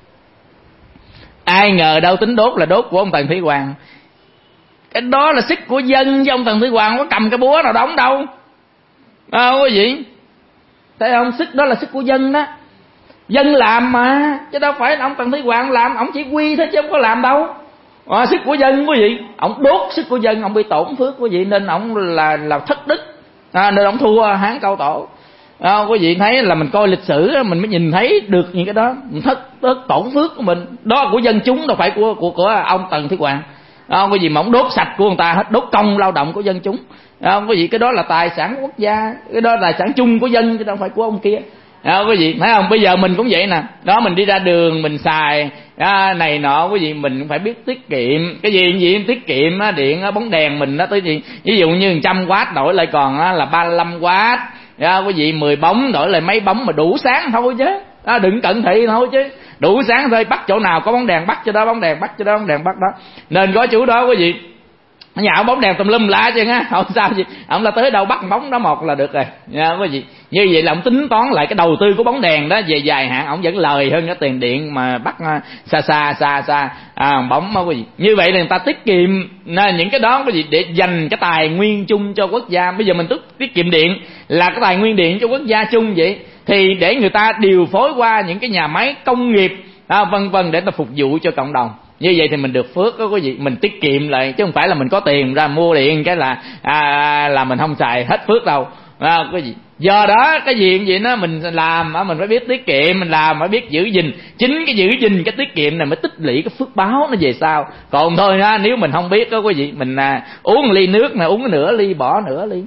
Speaker 2: Ai ngờ đâu tính đốt là đốt của ông Tần Thủy Hoàng. Cái đó là sức của dân, chứ ông Tần Thủy Hoàng có cầm cái búa nào đóng đâu. À, quý vị thấy không? Sức đó là sức của dân đó, dân làm mà, chứ đâu phải là ông Tần Thủy Hoàng làm, ông chỉ huy thôi chứ không có làm đâu. à, sức của dân quý vị, ông đốt sức của dân, ông bị tổn phước quý vị, nên ông là là thất đức, à, nên ông thua Hán Cao Tổ. À, quý vị thấy là mình coi lịch sử mình mới nhìn thấy được những cái đó, mình thất thất tổn phước của mình, đó là của dân chúng, đâu phải của của của ông Tần Thủy Hoàng. À, quý vị mà ông đốt sạch của người ta hết, đốt công lao động của dân chúng. À, quý vị cái đó là tài sản của quốc gia, cái đó là tài sản chung của dân chứ đâu phải của ông kia. À, quý vị thấy không, bây giờ mình cũng vậy nè, đó mình đi ra đường mình xài à, này nọ, quý vị mình phải biết tiết kiệm. Cái gì gì tiết kiệm á, điện á, bóng đèn mình đó tới gì, ví dụ như một trăm oát đổi lại còn á, là ba mươi lăm oát. À, quý vị mười bóng đổi lại mấy bóng mà đủ sáng thôi chứ, à, đừng cận thị thôi chứ, đủ sáng thôi, bắt chỗ nào có bóng đèn bắt cho đó bóng đèn, bắt cho đó bóng đèn bắt đó. Nên có chủ đó quý vị, nhà ông bóng đèn tùm lum lá chứ á, không sao gì, ông là tới đâu bắt bóng đó một là được rồi nha quý vị. Như vậy là ông tính toán lại cái đầu tư của bóng đèn đó về dài hạn, ông vẫn lời hơn cái tiền điện mà bắt xa xa xa xa à, bóng đó quý vị. Như vậy là người ta tiết kiệm những cái đó quý vị, để dành cái tài nguyên chung cho quốc gia. Bây giờ mình tức tiết kiệm điện là cái tài nguyên điện cho quốc gia chung vậy, thì để người ta điều phối qua những cái nhà máy công nghiệp à, vân vân, để ta phục vụ cho cộng đồng. Như vậy thì mình được phước đó quý vị, mình tiết kiệm lại, chứ không phải là mình có tiền ra mua điện cái là à, là mình không xài hết phước đâu à, quý vị. Do đó cái gì vậy đó mình làm mình phải biết tiết kiệm, mình làm phải biết giữ gìn. Chính cái giữ gìn cái tiết kiệm này mới tích lũy cái phước báo nó về sau. Còn thôi đó, nếu mình không biết đó quý vị, mình à, uống một ly nước này uống nửa ly bỏ nửa ly.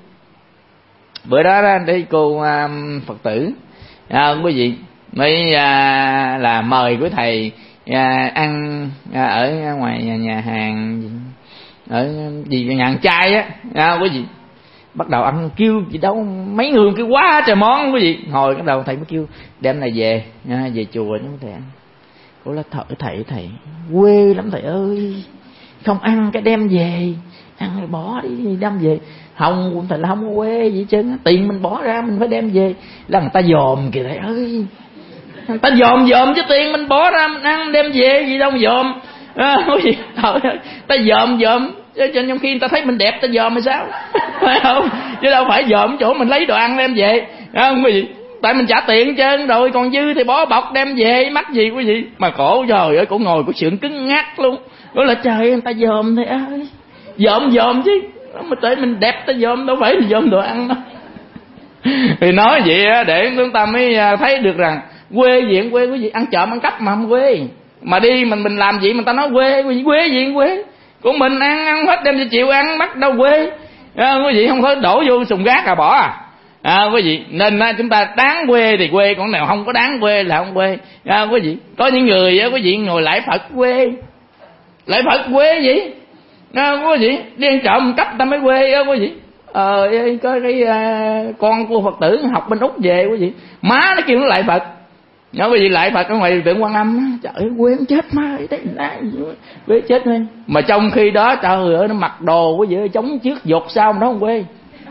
Speaker 2: Bữa đó, đó đi cô à, Phật tử à, quý vị mới à, là mời của thầy à, ăn à, ở ngoài nhà, nhà hàng ở gì nhà hàng chay á à, quý vị. Bắt đầu ăn kêu gì đâu mấy người kêu quá trời món quý vị. Hồi cái đầu thầy mới kêu đem này về à, về chùa chúng thầy ăn. Cô nói thầy thầy thầy quê lắm thầy ơi, không ăn cái đem về, ăn rồi bỏ đi đem về. Không thầy là không có quê gì chứ, tiền mình bỏ ra mình phải đem về, là người ta dòm kìa thầy ơi, người ta dòm dòm chứ tiền mình bỏ ra mình ăn đem về gì đâu mà dòm à, gì trời ơi, ta dòm dòm trong khi người ta thấy mình đẹp ta dòm hay sao phải không, chứ đâu phải dòm chỗ mình lấy đồ ăn đem về à, không quý vị. Tại mình trả tiền trơn rồi, còn dư thì bó bọc đem về, mắc gì quý vị. Mà cổ trời ơi, cổ ngồi cổ sượng cứng ngắc luôn. Đó là trời người ta dòm thôi ơi, dòm dòm chứ mà tại mình đẹp ta dòm, đâu phải mình dòm đồ ăn đâu. Thì nói vậy để chúng ta mới thấy được rằng quê gì quê quý vị, ăn trộm ăn cắp mà không quê. Mà đi mình mình làm gì mà ta nói quê, quý vị quê gì quê. Của mình ăn ăn hết đem cho chịu ăn, mắc đâu quê à, quý vị. Không có đổ vô sùng rác à bỏ à, à quý vị. Nên à, chúng ta đáng quê thì quê, còn nào không có đáng quê là không quê à, quý vị. Có những người á quý vị ngồi lạy Phật quê, lạy Phật quê gì à, quý vị. Đi ăn trộm cắp ta mới quê á quý vị. Ờ có cái à, con của Phật tử học bên Úc về quý vị, má nó kêu nó lạy Phật. Nói quý vị lại Phật ở ngoài tượng Quan Âm, trời ơi quên chết má đấy quê chết thôi. Mà trong khi đó trời ơi nó mặc đồ quý vị ơi, chống trước dột sau mà nó không quê.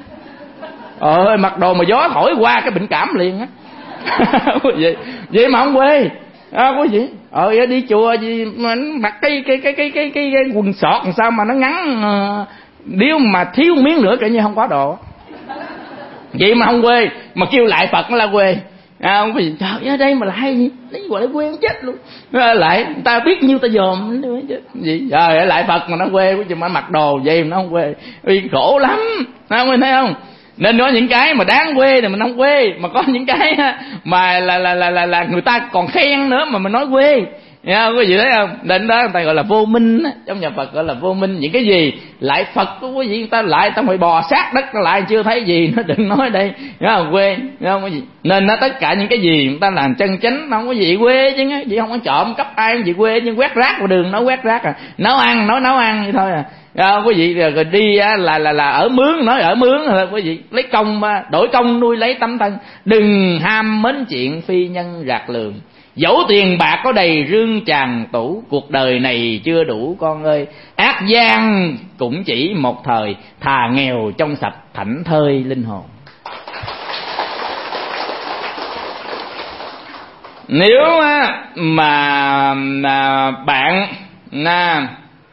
Speaker 2: Ờ ơi mặc đồ mà gió thổi qua cái bệnh cảm liền á. Quý vị vậy mà không quê à, quý vị. Ờ đi chùa gì mà mặc cái cái cái cái cái cái, cái quần sọt làm sao mà nó ngắn uh, điếu mà thiếu miếng nữa, kiểu như không có đồ. Vậy mà không quê, mà kêu lại Phật nó là quê. À, không phải trời ơi đây mà lại gì lấy gọi là quên chết luôn à, lại người ta biết nhiêu ta dòm gì trời lại Phật mà nó quê chứ mà mặc đồ vậy mà nó không quê vì khổ lắm không thấy không. Nên có những cái mà đáng quê thì mình không quê, mà có những cái mà là là là là, là người ta còn khen nữa mà mình nói quê. Nghe không? Có gì thấy không? Nên đó người ta gọi là vô minh á, trong nhà Phật gọi là vô minh. Những cái gì lại Phật của quý vị, người ta lại ta phải bò sát đất nó lại chưa thấy gì, nó đừng nói đây, nghe không? Quê, nghe không có gì. Nên nó tất cả những cái gì người ta làm chân chánh, nó không có gì quê chứ, gì không có trộm cắp ai gì quê, nhưng quét rác vào đường nó quét rác à, nấu ăn nói nấu ăn vậy thôi à. À, quý vị rồi đi á, là là là ở mướn, nói ở mướn là quý vị lấy công đổi công nuôi lấy tấm thân, đừng ham mến chuyện phi nhân rạc lường. Dẫu tiền bạc có đầy rương tràn tủ, cuộc đời này chưa đủ con ơi. Ác gian cũng chỉ một thời, thà nghèo trong sạch thảnh thơi linh hồn. Nếu mà, mà bạn à,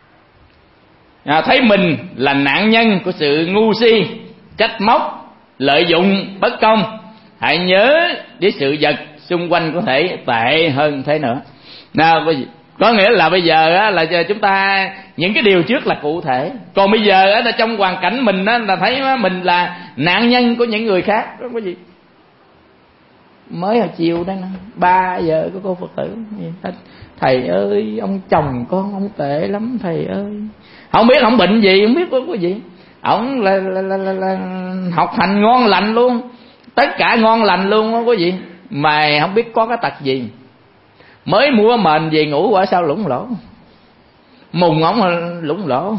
Speaker 2: thấy mình là nạn nhân của sự ngu si, trách móc, lợi dụng bất công, hãy nhớ để sự vật xung quanh có thể tệ hơn thế nữa. Nào quý vị, Có nghĩa là bây giờ á, là chúng ta những cái điều trước là cụ thể, còn bây giờ á, là trong hoàn cảnh mình á, là thấy mình là nạn nhân của những người khác. Không có gì. Mới hồi chiều đây nè, ba giờ có cô Phật tử: thầy ơi, ông chồng con ông tệ lắm thầy ơi. Không biết ông bệnh gì, không biết có cái gì. Ông là, là, là, là, là học hành ngon lành luôn, tất cả ngon lành luôn, không có gì, mà không biết có cái tật gì. Mới mua mền về ngủ ở sao lủng lỗ, mùng ổng lủng lỗ,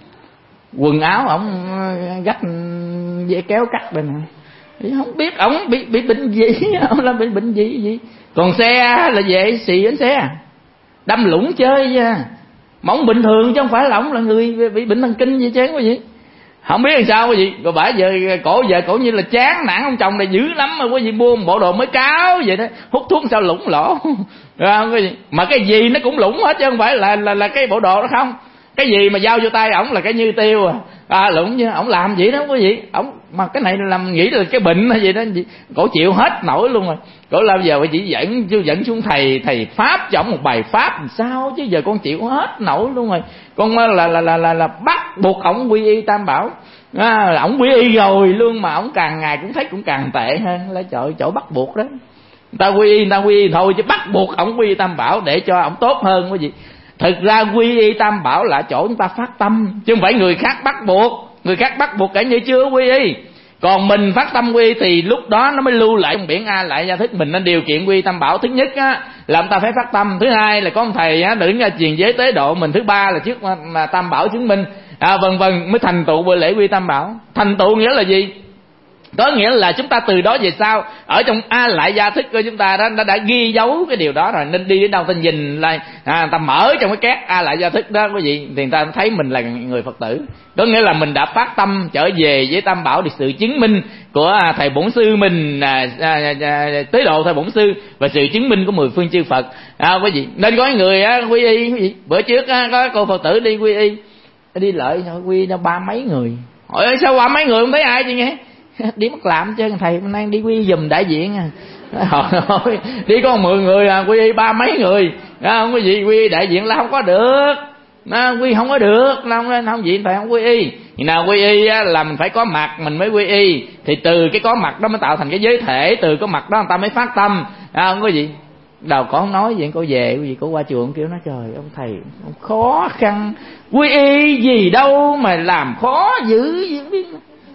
Speaker 2: quần áo ổng gách dây kéo cắt bên này. Không biết ổng bị bị bệnh gì, ổng là bị bệnh gì gì. Còn xe là về xì bánh xe, đâm lũng chơi nha. Mà ổng bình thường chứ không phải là ổng là người bị bệnh thần kinh gì chứ có gì. Không biết làm sao cái gì. Rồi bả giờ cổ giờ cổ như là chán nản ông chồng này dữ lắm mà có gì mua một bộ đồ mới cáo vậy đó, hút thuốc sao lủng lỗ. Không cái gì. Mà cái gì nó cũng lủng hết chứ không phải là là là cái bộ đồ đó không. Cái gì mà giao vô tay ổng là cái như tiêu à, à lủng như ổng làm vậy đó, không có gì. Ổng mà cái này làm nghĩ là cái bệnh hay gì đó, cổ chịu hết nổi luôn rồi. Cổ làm giờ phải chỉ dẫn dẫn xuống thầy thầy pháp cho ổng một bài pháp làm sao chứ giờ con chịu hết nổi luôn rồi. Con là là là là, là bắt buộc ổng quy y Tam Bảo. À, ổng quy y rồi luôn mà ổng càng ngày cũng thấy cũng càng tệ hơn. Là trời, chỗ bắt buộc đó, người ta quy y người ta quy y thôi, chứ bắt buộc ổng quy y Tam Bảo để cho ổng tốt hơn cái gì. Thực ra quy y Tam Bảo là chỗ chúng ta phát tâm, chứ không phải người khác bắt buộc. Người khác bắt buộc cả như chưa quy y, còn mình phát tâm quy y thì lúc đó nó mới lưu lại trong biển A Lại Gia Thức. Mình nên điều kiện quy y Tam Bảo. Thứ nhất á, là chúng ta phải phát tâm. Thứ hai là có ông thầy á, đứng ra truyền giới tế độ mình. Thứ ba là trước mà Tam Bảo chứng minh, à, vân vân, mới thành tựu buổi lễ quy y Tam Bảo. Thành tựu nghĩa là gì? Có nghĩa là chúng ta từ đó về sau ở trong A Lại Gia Thức của chúng ta đó đã, đã ghi dấu cái điều đó rồi, nên đi đến đâu ta nhìn lại, à, ta mở trong cái két A Lại Gia Thức đó quý vị, thì người ta thấy mình là người Phật tử. Có nghĩa là mình đã phát tâm trở về với Tam Bảo, được sự chứng minh của thầy bổn sư mình, à, à, à, tế độ thầy bổn sư, và sự chứng minh của mười phương chư Phật, à, quý vị. Nên có người á, quy y quý vị. Bữa trước á, có cô Phật tử đi quy y, đi lợi quy y nó ba mấy người. Hỏi ơi, sao ba mấy người không thấy ai chứ nghe? Đi mất làm chứ thầy hôm nay đi quy giùm đại diện à. Thôi, đi có mười người à, quy ba mấy người, à, không có gì quy đại diện là không có được, à, quy không có được, không không gì phải không quy y. Thì nào quy y á, là mình phải có mặt mình mới quy y, thì từ cái có mặt đó mới tạo thành cái giới thể, từ có mặt đó người ta mới phát tâm, à, không có gì. Đầu có không nói vậy, cô về quý vị, cô qua chùa kêu nó trời ông thầy ông khó khăn quy y gì đâu mà làm khó dữ dữ,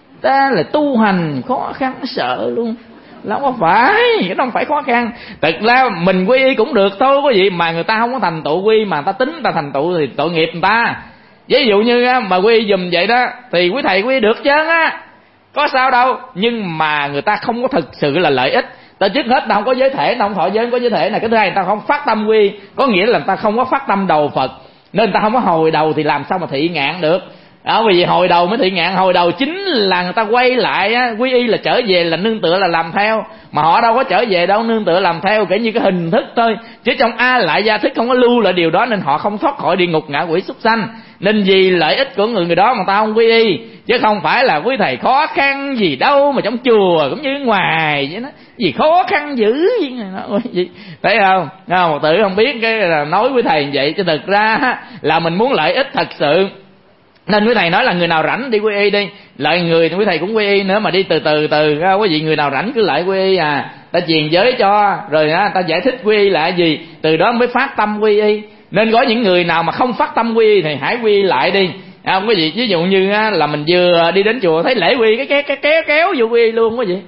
Speaker 2: ta là tu hành khó khăn sợ luôn. Là không phải, cái đó không phải khó khăn. Thật ra mình quy y cũng được thôi có gì, mà người ta không có thành tựu quy, mà người ta tính người ta thành tựu thì tội nghiệp người ta. Ví dụ như mà quy y dùm vậy đó thì quý thầy quy được chứ á, có sao đâu. Nhưng mà người ta không có thực sự là lợi ích. Ta trước hết ta không có giới thể, ta không thọ giới, không có giới thể này. Cái thứ hai người ta không phát tâm quy, có nghĩa là người ta không có phát tâm đầu Phật, nên người ta không có hồi đầu, thì làm sao mà thị ngạn được. Đó, vì hồi đầu mới thị ngạn. Hồi đầu chính là người ta quay lại á, quy y là trở về, là nương tựa là làm theo, mà họ đâu có trở về đâu, nương tựa làm theo kể như cái hình thức thôi, chứ trong A Lại Gia Thức không có lưu lại điều đó, nên họ không thoát khỏi địa ngục ngạ quỷ súc sanh. Nên vì lợi ích của người người đó mà ta không quy y, chứ không phải là quý thầy khó khăn gì đâu mà trong chùa cũng như ngoài vậy đó, gì khó khăn dữ gì, thấy không? Không, tự không biết cái là nói quý thầy vậy, chứ thực ra là mình muốn lợi ích thật sự. Nên quý thầy nói là người nào rảnh đi quy y đi, lại người quý thầy cũng quy y nữa, mà đi từ từ từ quý vị, người nào rảnh cứ lại quy y à, ta truyền giới cho, rồi á ta giải thích quy y là gì, từ đó mới phát tâm quy y. Nên có những người nào mà không phát tâm quy y thì hãy quy y lại đi, à, quý vị. Ví dụ như là mình vừa đi đến chùa thấy lễ quy cái cái cái kéo kéo vô quy y luôn quý vị,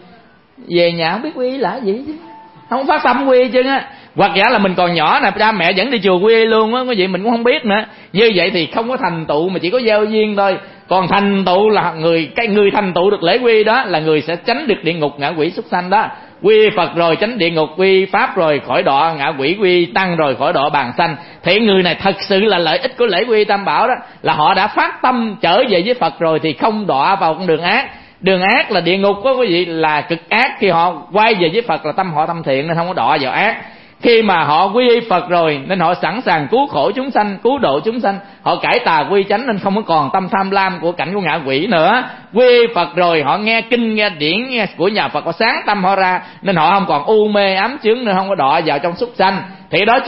Speaker 2: về nhà không biết quy y là gì chứ, không phát tâm quy y chứ á. Hoặc giả là mình còn nhỏ nè, cha mẹ dẫn đi chùa quy y luôn á, quý vị, mình cũng không biết nữa. Như vậy thì không có thành tựu, mà chỉ có gieo duyên thôi. Còn thành tựu là người cái người thành tựu được lễ quy đó là người sẽ tránh được địa ngục ngạ quỷ súc sanh đó. Quy Phật rồi tránh địa ngục, quy Pháp rồi khỏi đọa ngạ quỷ, quy Tăng rồi khỏi đọa bàn sanh. Thì người này thật sự là lợi ích của lễ quy Tam Bảo đó, là họ đã phát tâm trở về với Phật rồi thì không đọa vào con đường ác. Đường ác là địa ngục đó quý vị, là cực ác. Khi họ quay về với Phật là tâm họ tâm thiện nên không có đọa vào ác. Khi mà họ quy y Phật rồi nên họ sẵn sàng cứu khổ chúng sanh, cứu độ chúng sanh, họ cải tà quy chánh nên không có còn tâm tham lam của cảnh của ngạ quỷ nữa. Quy y Phật rồi họ nghe kinh nghe điển nghe của nhà Phật, họ sáng tâm họ ra nên họ không còn u mê ám chướng, nên không có đọa vào trong súc sanh. Thì đó chính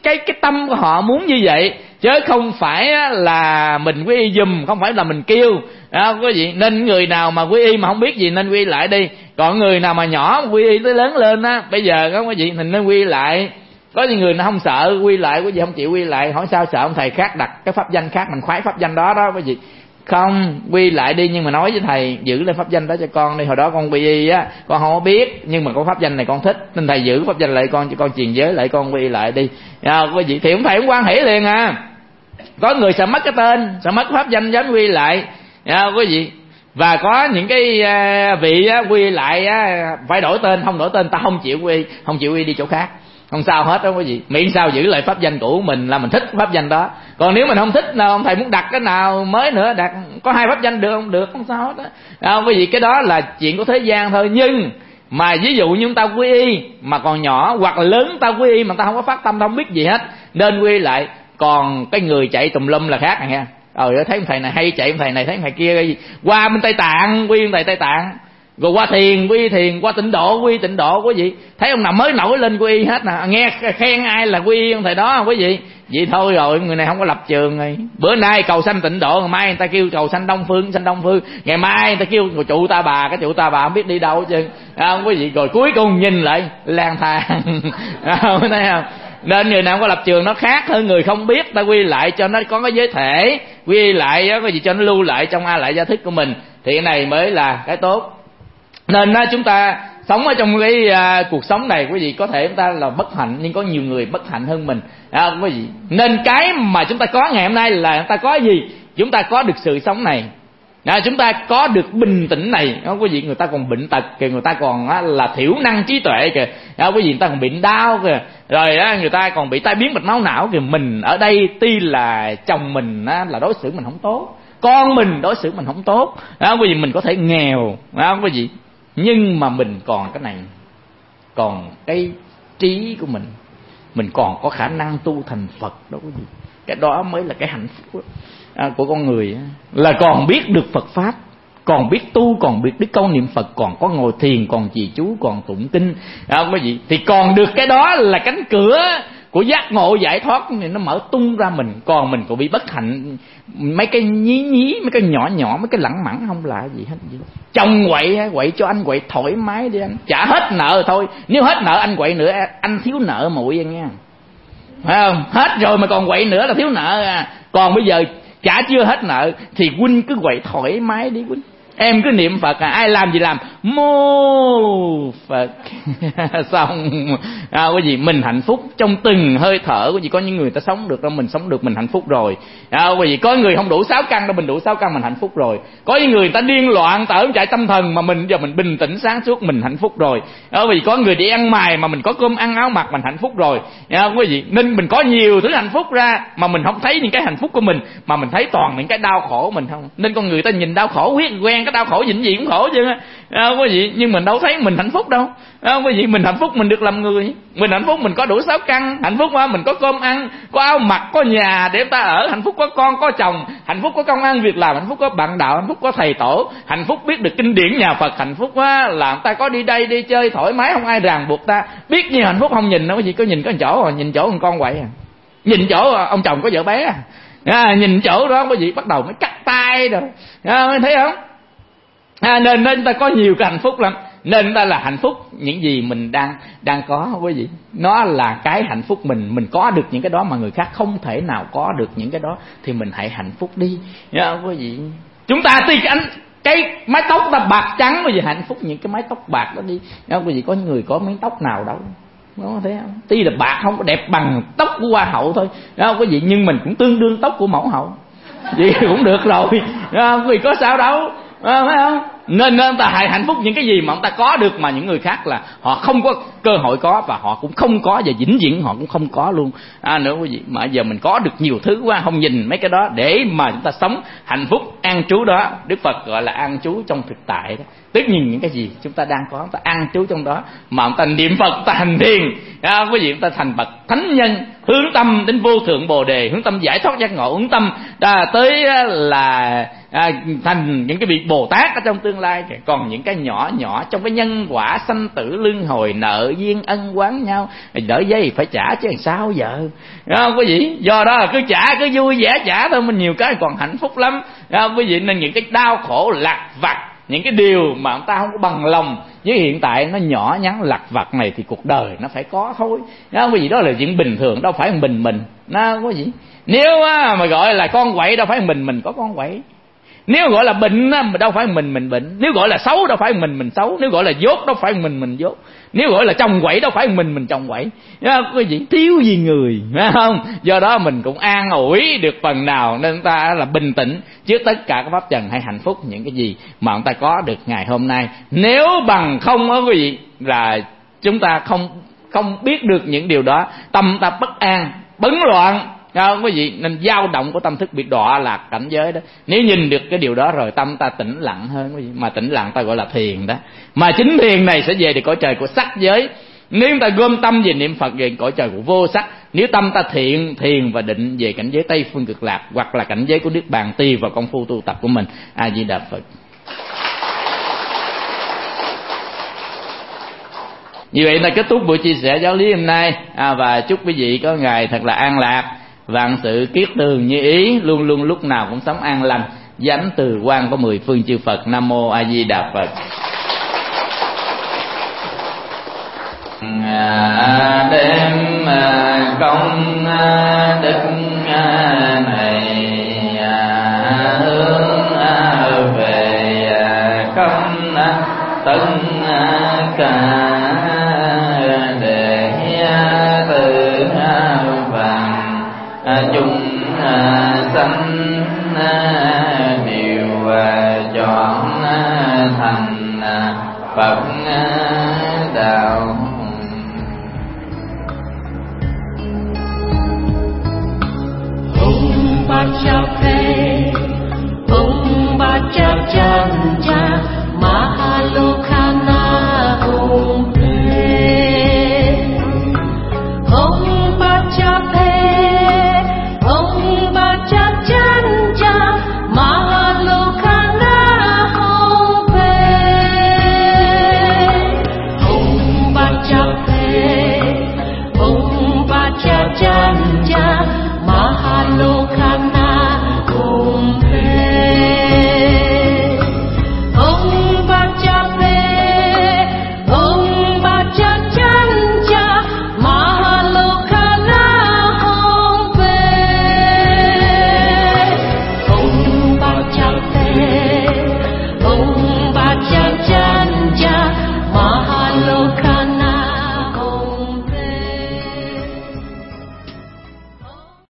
Speaker 2: cái cái tâm của họ muốn như vậy, chứ không phải là mình quy y giùm, không phải là mình kêu, không có gì. Nên người nào mà quy y mà không biết gì nên quy y lại đi. Còn người nào mà nhỏ quy y tới lớn lên á, bây giờ không có gì mình nên quy y lại. Có những người nó không sợ quy lại, có gì không chịu quy lại, hỏi sao sợ ông thầy khác đặt cái pháp danh khác, mình khoái pháp danh đó đó, có gì không quy lại đi. Nhưng mà nói với thầy giữ lên pháp danh đó cho con đi, hồi đó con quy y á con không có biết, nhưng mà có pháp danh này con thích nên thầy giữ pháp danh lại con, cho con truyền giới lại con quy lại đi. À, có gì thì ông thầy cũng quan hỷ liền à. Có người sợ mất cái tên, sợ mất pháp danh dám quy lại, à, có gì. Và có những cái uh, vị uh, quy lại uh, phải đổi tên, không đổi tên ta không chịu quy, không chịu quy đi chỗ khác, không sao hết đó quý vị, miễn sao giữ lại pháp danh cũ mình là mình thích pháp danh đó. Còn nếu mình không thích nào ông thầy muốn đặt cái nào mới nữa, đặt có hai pháp danh được không? Được, không sao hết đó. À, quý vị, cái đó là chuyện của thế gian thôi. Nhưng mà ví dụ như chúng ta quy y mà còn nhỏ, hoặc là lớn ta quy y mà ta không có phát tâm, ta không biết gì hết, nên quy lại. Còn cái người chạy tùm lum là khác này nha. Rồi thấy ông thầy này hay chạy, ông thầy này thấy ông thầy kia qua bên Tây Tạng quy ông thầy Tây Tạng, rồi qua thiền quy thiền, qua tịnh độ quy tịnh độ, quý vị thấy ông nào mới nổi lên quy hết nè, nghe khen ai là quy ông thầy đó, quý vị vậy thôi rồi người này không có lập trường rồi. Bữa nay cầu sanh tịnh độ, ngày mai người ta kêu cầu sanh Đông Phương, sanh Đông Phương, ngày mai người ta kêu trụ Ta Bà, cái trụ Ta Bà không biết đi đâu chứ, à, quý vị. Rồi cuối cùng nhìn lại lang thang, thấy không? Nên người nào có lập trường nó khác hơn người không biết, ta quy lại cho nó có cái giới thể, quy lại có gì cho nó lưu lại trong a lại gia thức của mình, thì cái này mới là cái tốt. Nên đó, chúng ta sống ở trong cái uh, cuộc sống này, quý vị, có thể chúng ta là bất hạnh, nhưng có nhiều người bất hạnh hơn mình, à, quý vị. Nên cái mà chúng ta có ngày hôm nay là chúng ta có gì? Chúng ta có được sự sống này, à, chúng ta có được bình tĩnh này, đó, quý vị. Người ta còn bệnh tật kìa, người ta còn á, là thiểu năng trí tuệ kìa, đó, quý vị. Người ta còn bị đau kìa, rồi á, người ta còn bị tai biến mạch máu não kìa. Mình ở đây tuy là chồng mình á, là đối xử mình không tốt, con mình đối xử mình không tốt, đó, quý vị. Mình có thể nghèo, đó, quý vị, nhưng mà mình còn cái này, còn cái trí của mình, mình còn có khả năng tu thành Phật đó, quý vị. Cái đó mới là cái hạnh phúc à, của con người, là còn biết được Phật pháp, còn biết tu, còn biết đức câu niệm Phật, còn có ngồi thiền, còn trì chú, còn tụng kinh, à, quý vị. Thì còn được cái đó là cánh cửa của giác ngộ giải thoát thì nó mở tung ra mình. Còn mình cũng bị bất hạnh, mấy cái nhí nhí, mấy cái nhỏ nhỏ, mấy cái lẳng mẳng không là gì hết. Gì chồng quậy, quậy cho anh quậy thoải mái đi anh, trả hết nợ thôi. Nếu hết nợ anh quậy nữa, anh thiếu nợ muội nghe, phải không? Hết rồi mà còn quậy nữa là thiếu nợ à. Còn bây giờ trả chưa hết nợ thì huynh cứ quậy thoải mái đi huynh, em cứ niệm Phật à, ai làm gì làm, mô Phật xong à, quý vị. Mình hạnh phúc trong từng hơi thở, quý vị. Có những người ta sống được đâu, mình sống được mình hạnh phúc rồi, à, quý vị. Có người không đủ sáu căn đâu, mình đủ sáu căn mình hạnh phúc rồi. Có những người ta điên loạn, ta ở trại tâm thần mà mình giờ mình bình tĩnh sáng suốt, mình hạnh phúc rồi, à, quý vị. Có người đi ăn mày mà mình có cơm ăn áo mặc, mình hạnh phúc rồi, à, quý vị. Nên mình có nhiều thứ hạnh phúc ra mà mình không thấy những cái hạnh phúc của mình, mà mình thấy toàn những cái đau khổ của mình không. Nên con người ta nhìn đau khổ huyết quen, cái đau khổ vĩnh gì cũng khổ chứ, à, quý vị. Nhưng mình đâu thấy mình hạnh phúc đâu, à, quý vị. Mình hạnh phúc mình được làm người, mình hạnh phúc mình có đủ sáu căn, hạnh phúc quá mình có cơm ăn, có áo mặc, có nhà để ta ở, hạnh phúc có con có chồng, hạnh phúc có công ăn việc làm, hạnh phúc có bạn đạo, hạnh phúc có thầy tổ, hạnh phúc biết được kinh điển nhà Phật, hạnh phúc quá là ta có đi đây đi chơi thoải mái, không ai ràng buộc ta. Biết nhiều hạnh phúc không nhìn đâu quý vị. Có nhìn có chỗ rồi, nhìn chỗ con con quậy à, nhìn chỗ ông chồng có vợ bé à, à nhìn chỗ đó quý vị bắt đầu mới cắt tay rồi, à, mới thấy không. À, nên nên ta có nhiều cái hạnh phúc lắm. Nên ta là hạnh phúc những gì mình đang đang có, quý vị. Nó là cái hạnh phúc mình mình có được những cái đó mà người khác không thể nào có được những cái đó, thì mình hãy hạnh phúc đi, yeah, quý vị. Chúng ta tuy cái, cái mái tóc ta bạc trắng, quý vị, hạnh phúc những cái mái tóc bạc đó đi, yeah, quý vị. Có người có miếng tóc nào đâu, nó thế không? Tuy là bạc không có đẹp bằng tóc của hoa hậu thôi, yeah, quý vị, nhưng mình cũng tương đương tóc của mẫu hậu, vậy cũng được rồi, yeah, quý vị. Có sao đâu, à, phải không? Nên nên ta hãy hạnh phúc những cái gì mà ông ta có được mà những người khác là họ không có cơ hội có, và họ cũng không có, và vĩnh viễn họ cũng không có luôn, à, nữa quý vị. Mà giờ mình có được nhiều thứ quá, không nhìn mấy cái đó để mà chúng ta sống hạnh phúc an trú đó. Đức Phật gọi là an trú trong thực tại đó. Tức nhìn những cái gì chúng ta đang có, chúng ta an trú trong đó, mà chúng ta niệm Phật, chúng ta hành thiền, à, quý vị, chúng ta thành bậc thánh nhân, hướng tâm đến vô thượng bồ đề, hướng tâm giải thoát giác ngộ, hướng tâm à, tới là à, thành những cái vị Bồ Tát ở trong tương lai. Còn những cái nhỏ nhỏ trong cái nhân quả sanh tử luân hồi, nợ duyên ân oán nhau, đỡ giấy phải trả chứ làm sao giờ, đúng không quý vị? Do đó là cứ trả, cứ vui vẻ trả thôi, mình nhiều cái còn hạnh phúc lắm, đúng không quý vị? Nên những cái đau khổ lặt vặt, những cái điều mà ông ta không có bằng lòng với hiện tại nó nhỏ nhắn lặt vặt này thì cuộc đời nó phải có thôi, đúng không quý vị? Đó là chuyện bình thường, đâu phải mình mình nó quý vị. Nếu mà gọi là con quậy đâu phải mình mình có con quậy, nếu gọi là bệnh mà đâu phải mình mình bệnh, nếu gọi là xấu đâu phải mình mình xấu, nếu gọi là dốt đâu phải mình mình dốt, nếu gọi là chồng quậy đâu phải mình mình chồng quậy, quý vị. Thiếu gì người, phải không? Do đó mình cũng an ủi được phần nào, nên ta là bình tĩnh trước tất cả các pháp trần hay hạnh phúc những cái gì mà chúng ta có được ngày hôm nay. Nếu bằng không đó quý vị, là chúng ta không không biết được những điều đó, tâm ta bất an bấn loạn, không quý vị, nên dao động của tâm thức bị đọa lạc cảnh giới đó. Nếu nhìn được cái điều đó rồi, tâm ta tĩnh lặng hơn quý vị. Mà tĩnh lặng ta gọi là thiền đó. Mà chính thiền này sẽ về được cõi trời của sắc giới. Nếu chúng ta gom tâm về niệm Phật, về cõi trời của vô sắc. Nếu tâm ta thiện thiền và định, về cảnh giới Tây Phương Cực Lạc, hoặc là cảnh giới của Niết Bàn, tùy vào công phu tu tập của mình. A Di Đà Phật. Như vậy là kết thúc buổi chia sẻ giáo lý hôm nay, à, và chúc quý vị có ngày thật là an lạc, vạn sự kiết tường như ý, luôn luôn lúc nào cũng sống an lành, với ánh từ quang của mười phương chư Phật. Nam mô A Di Đà Phật. À, đêm à, công à, đức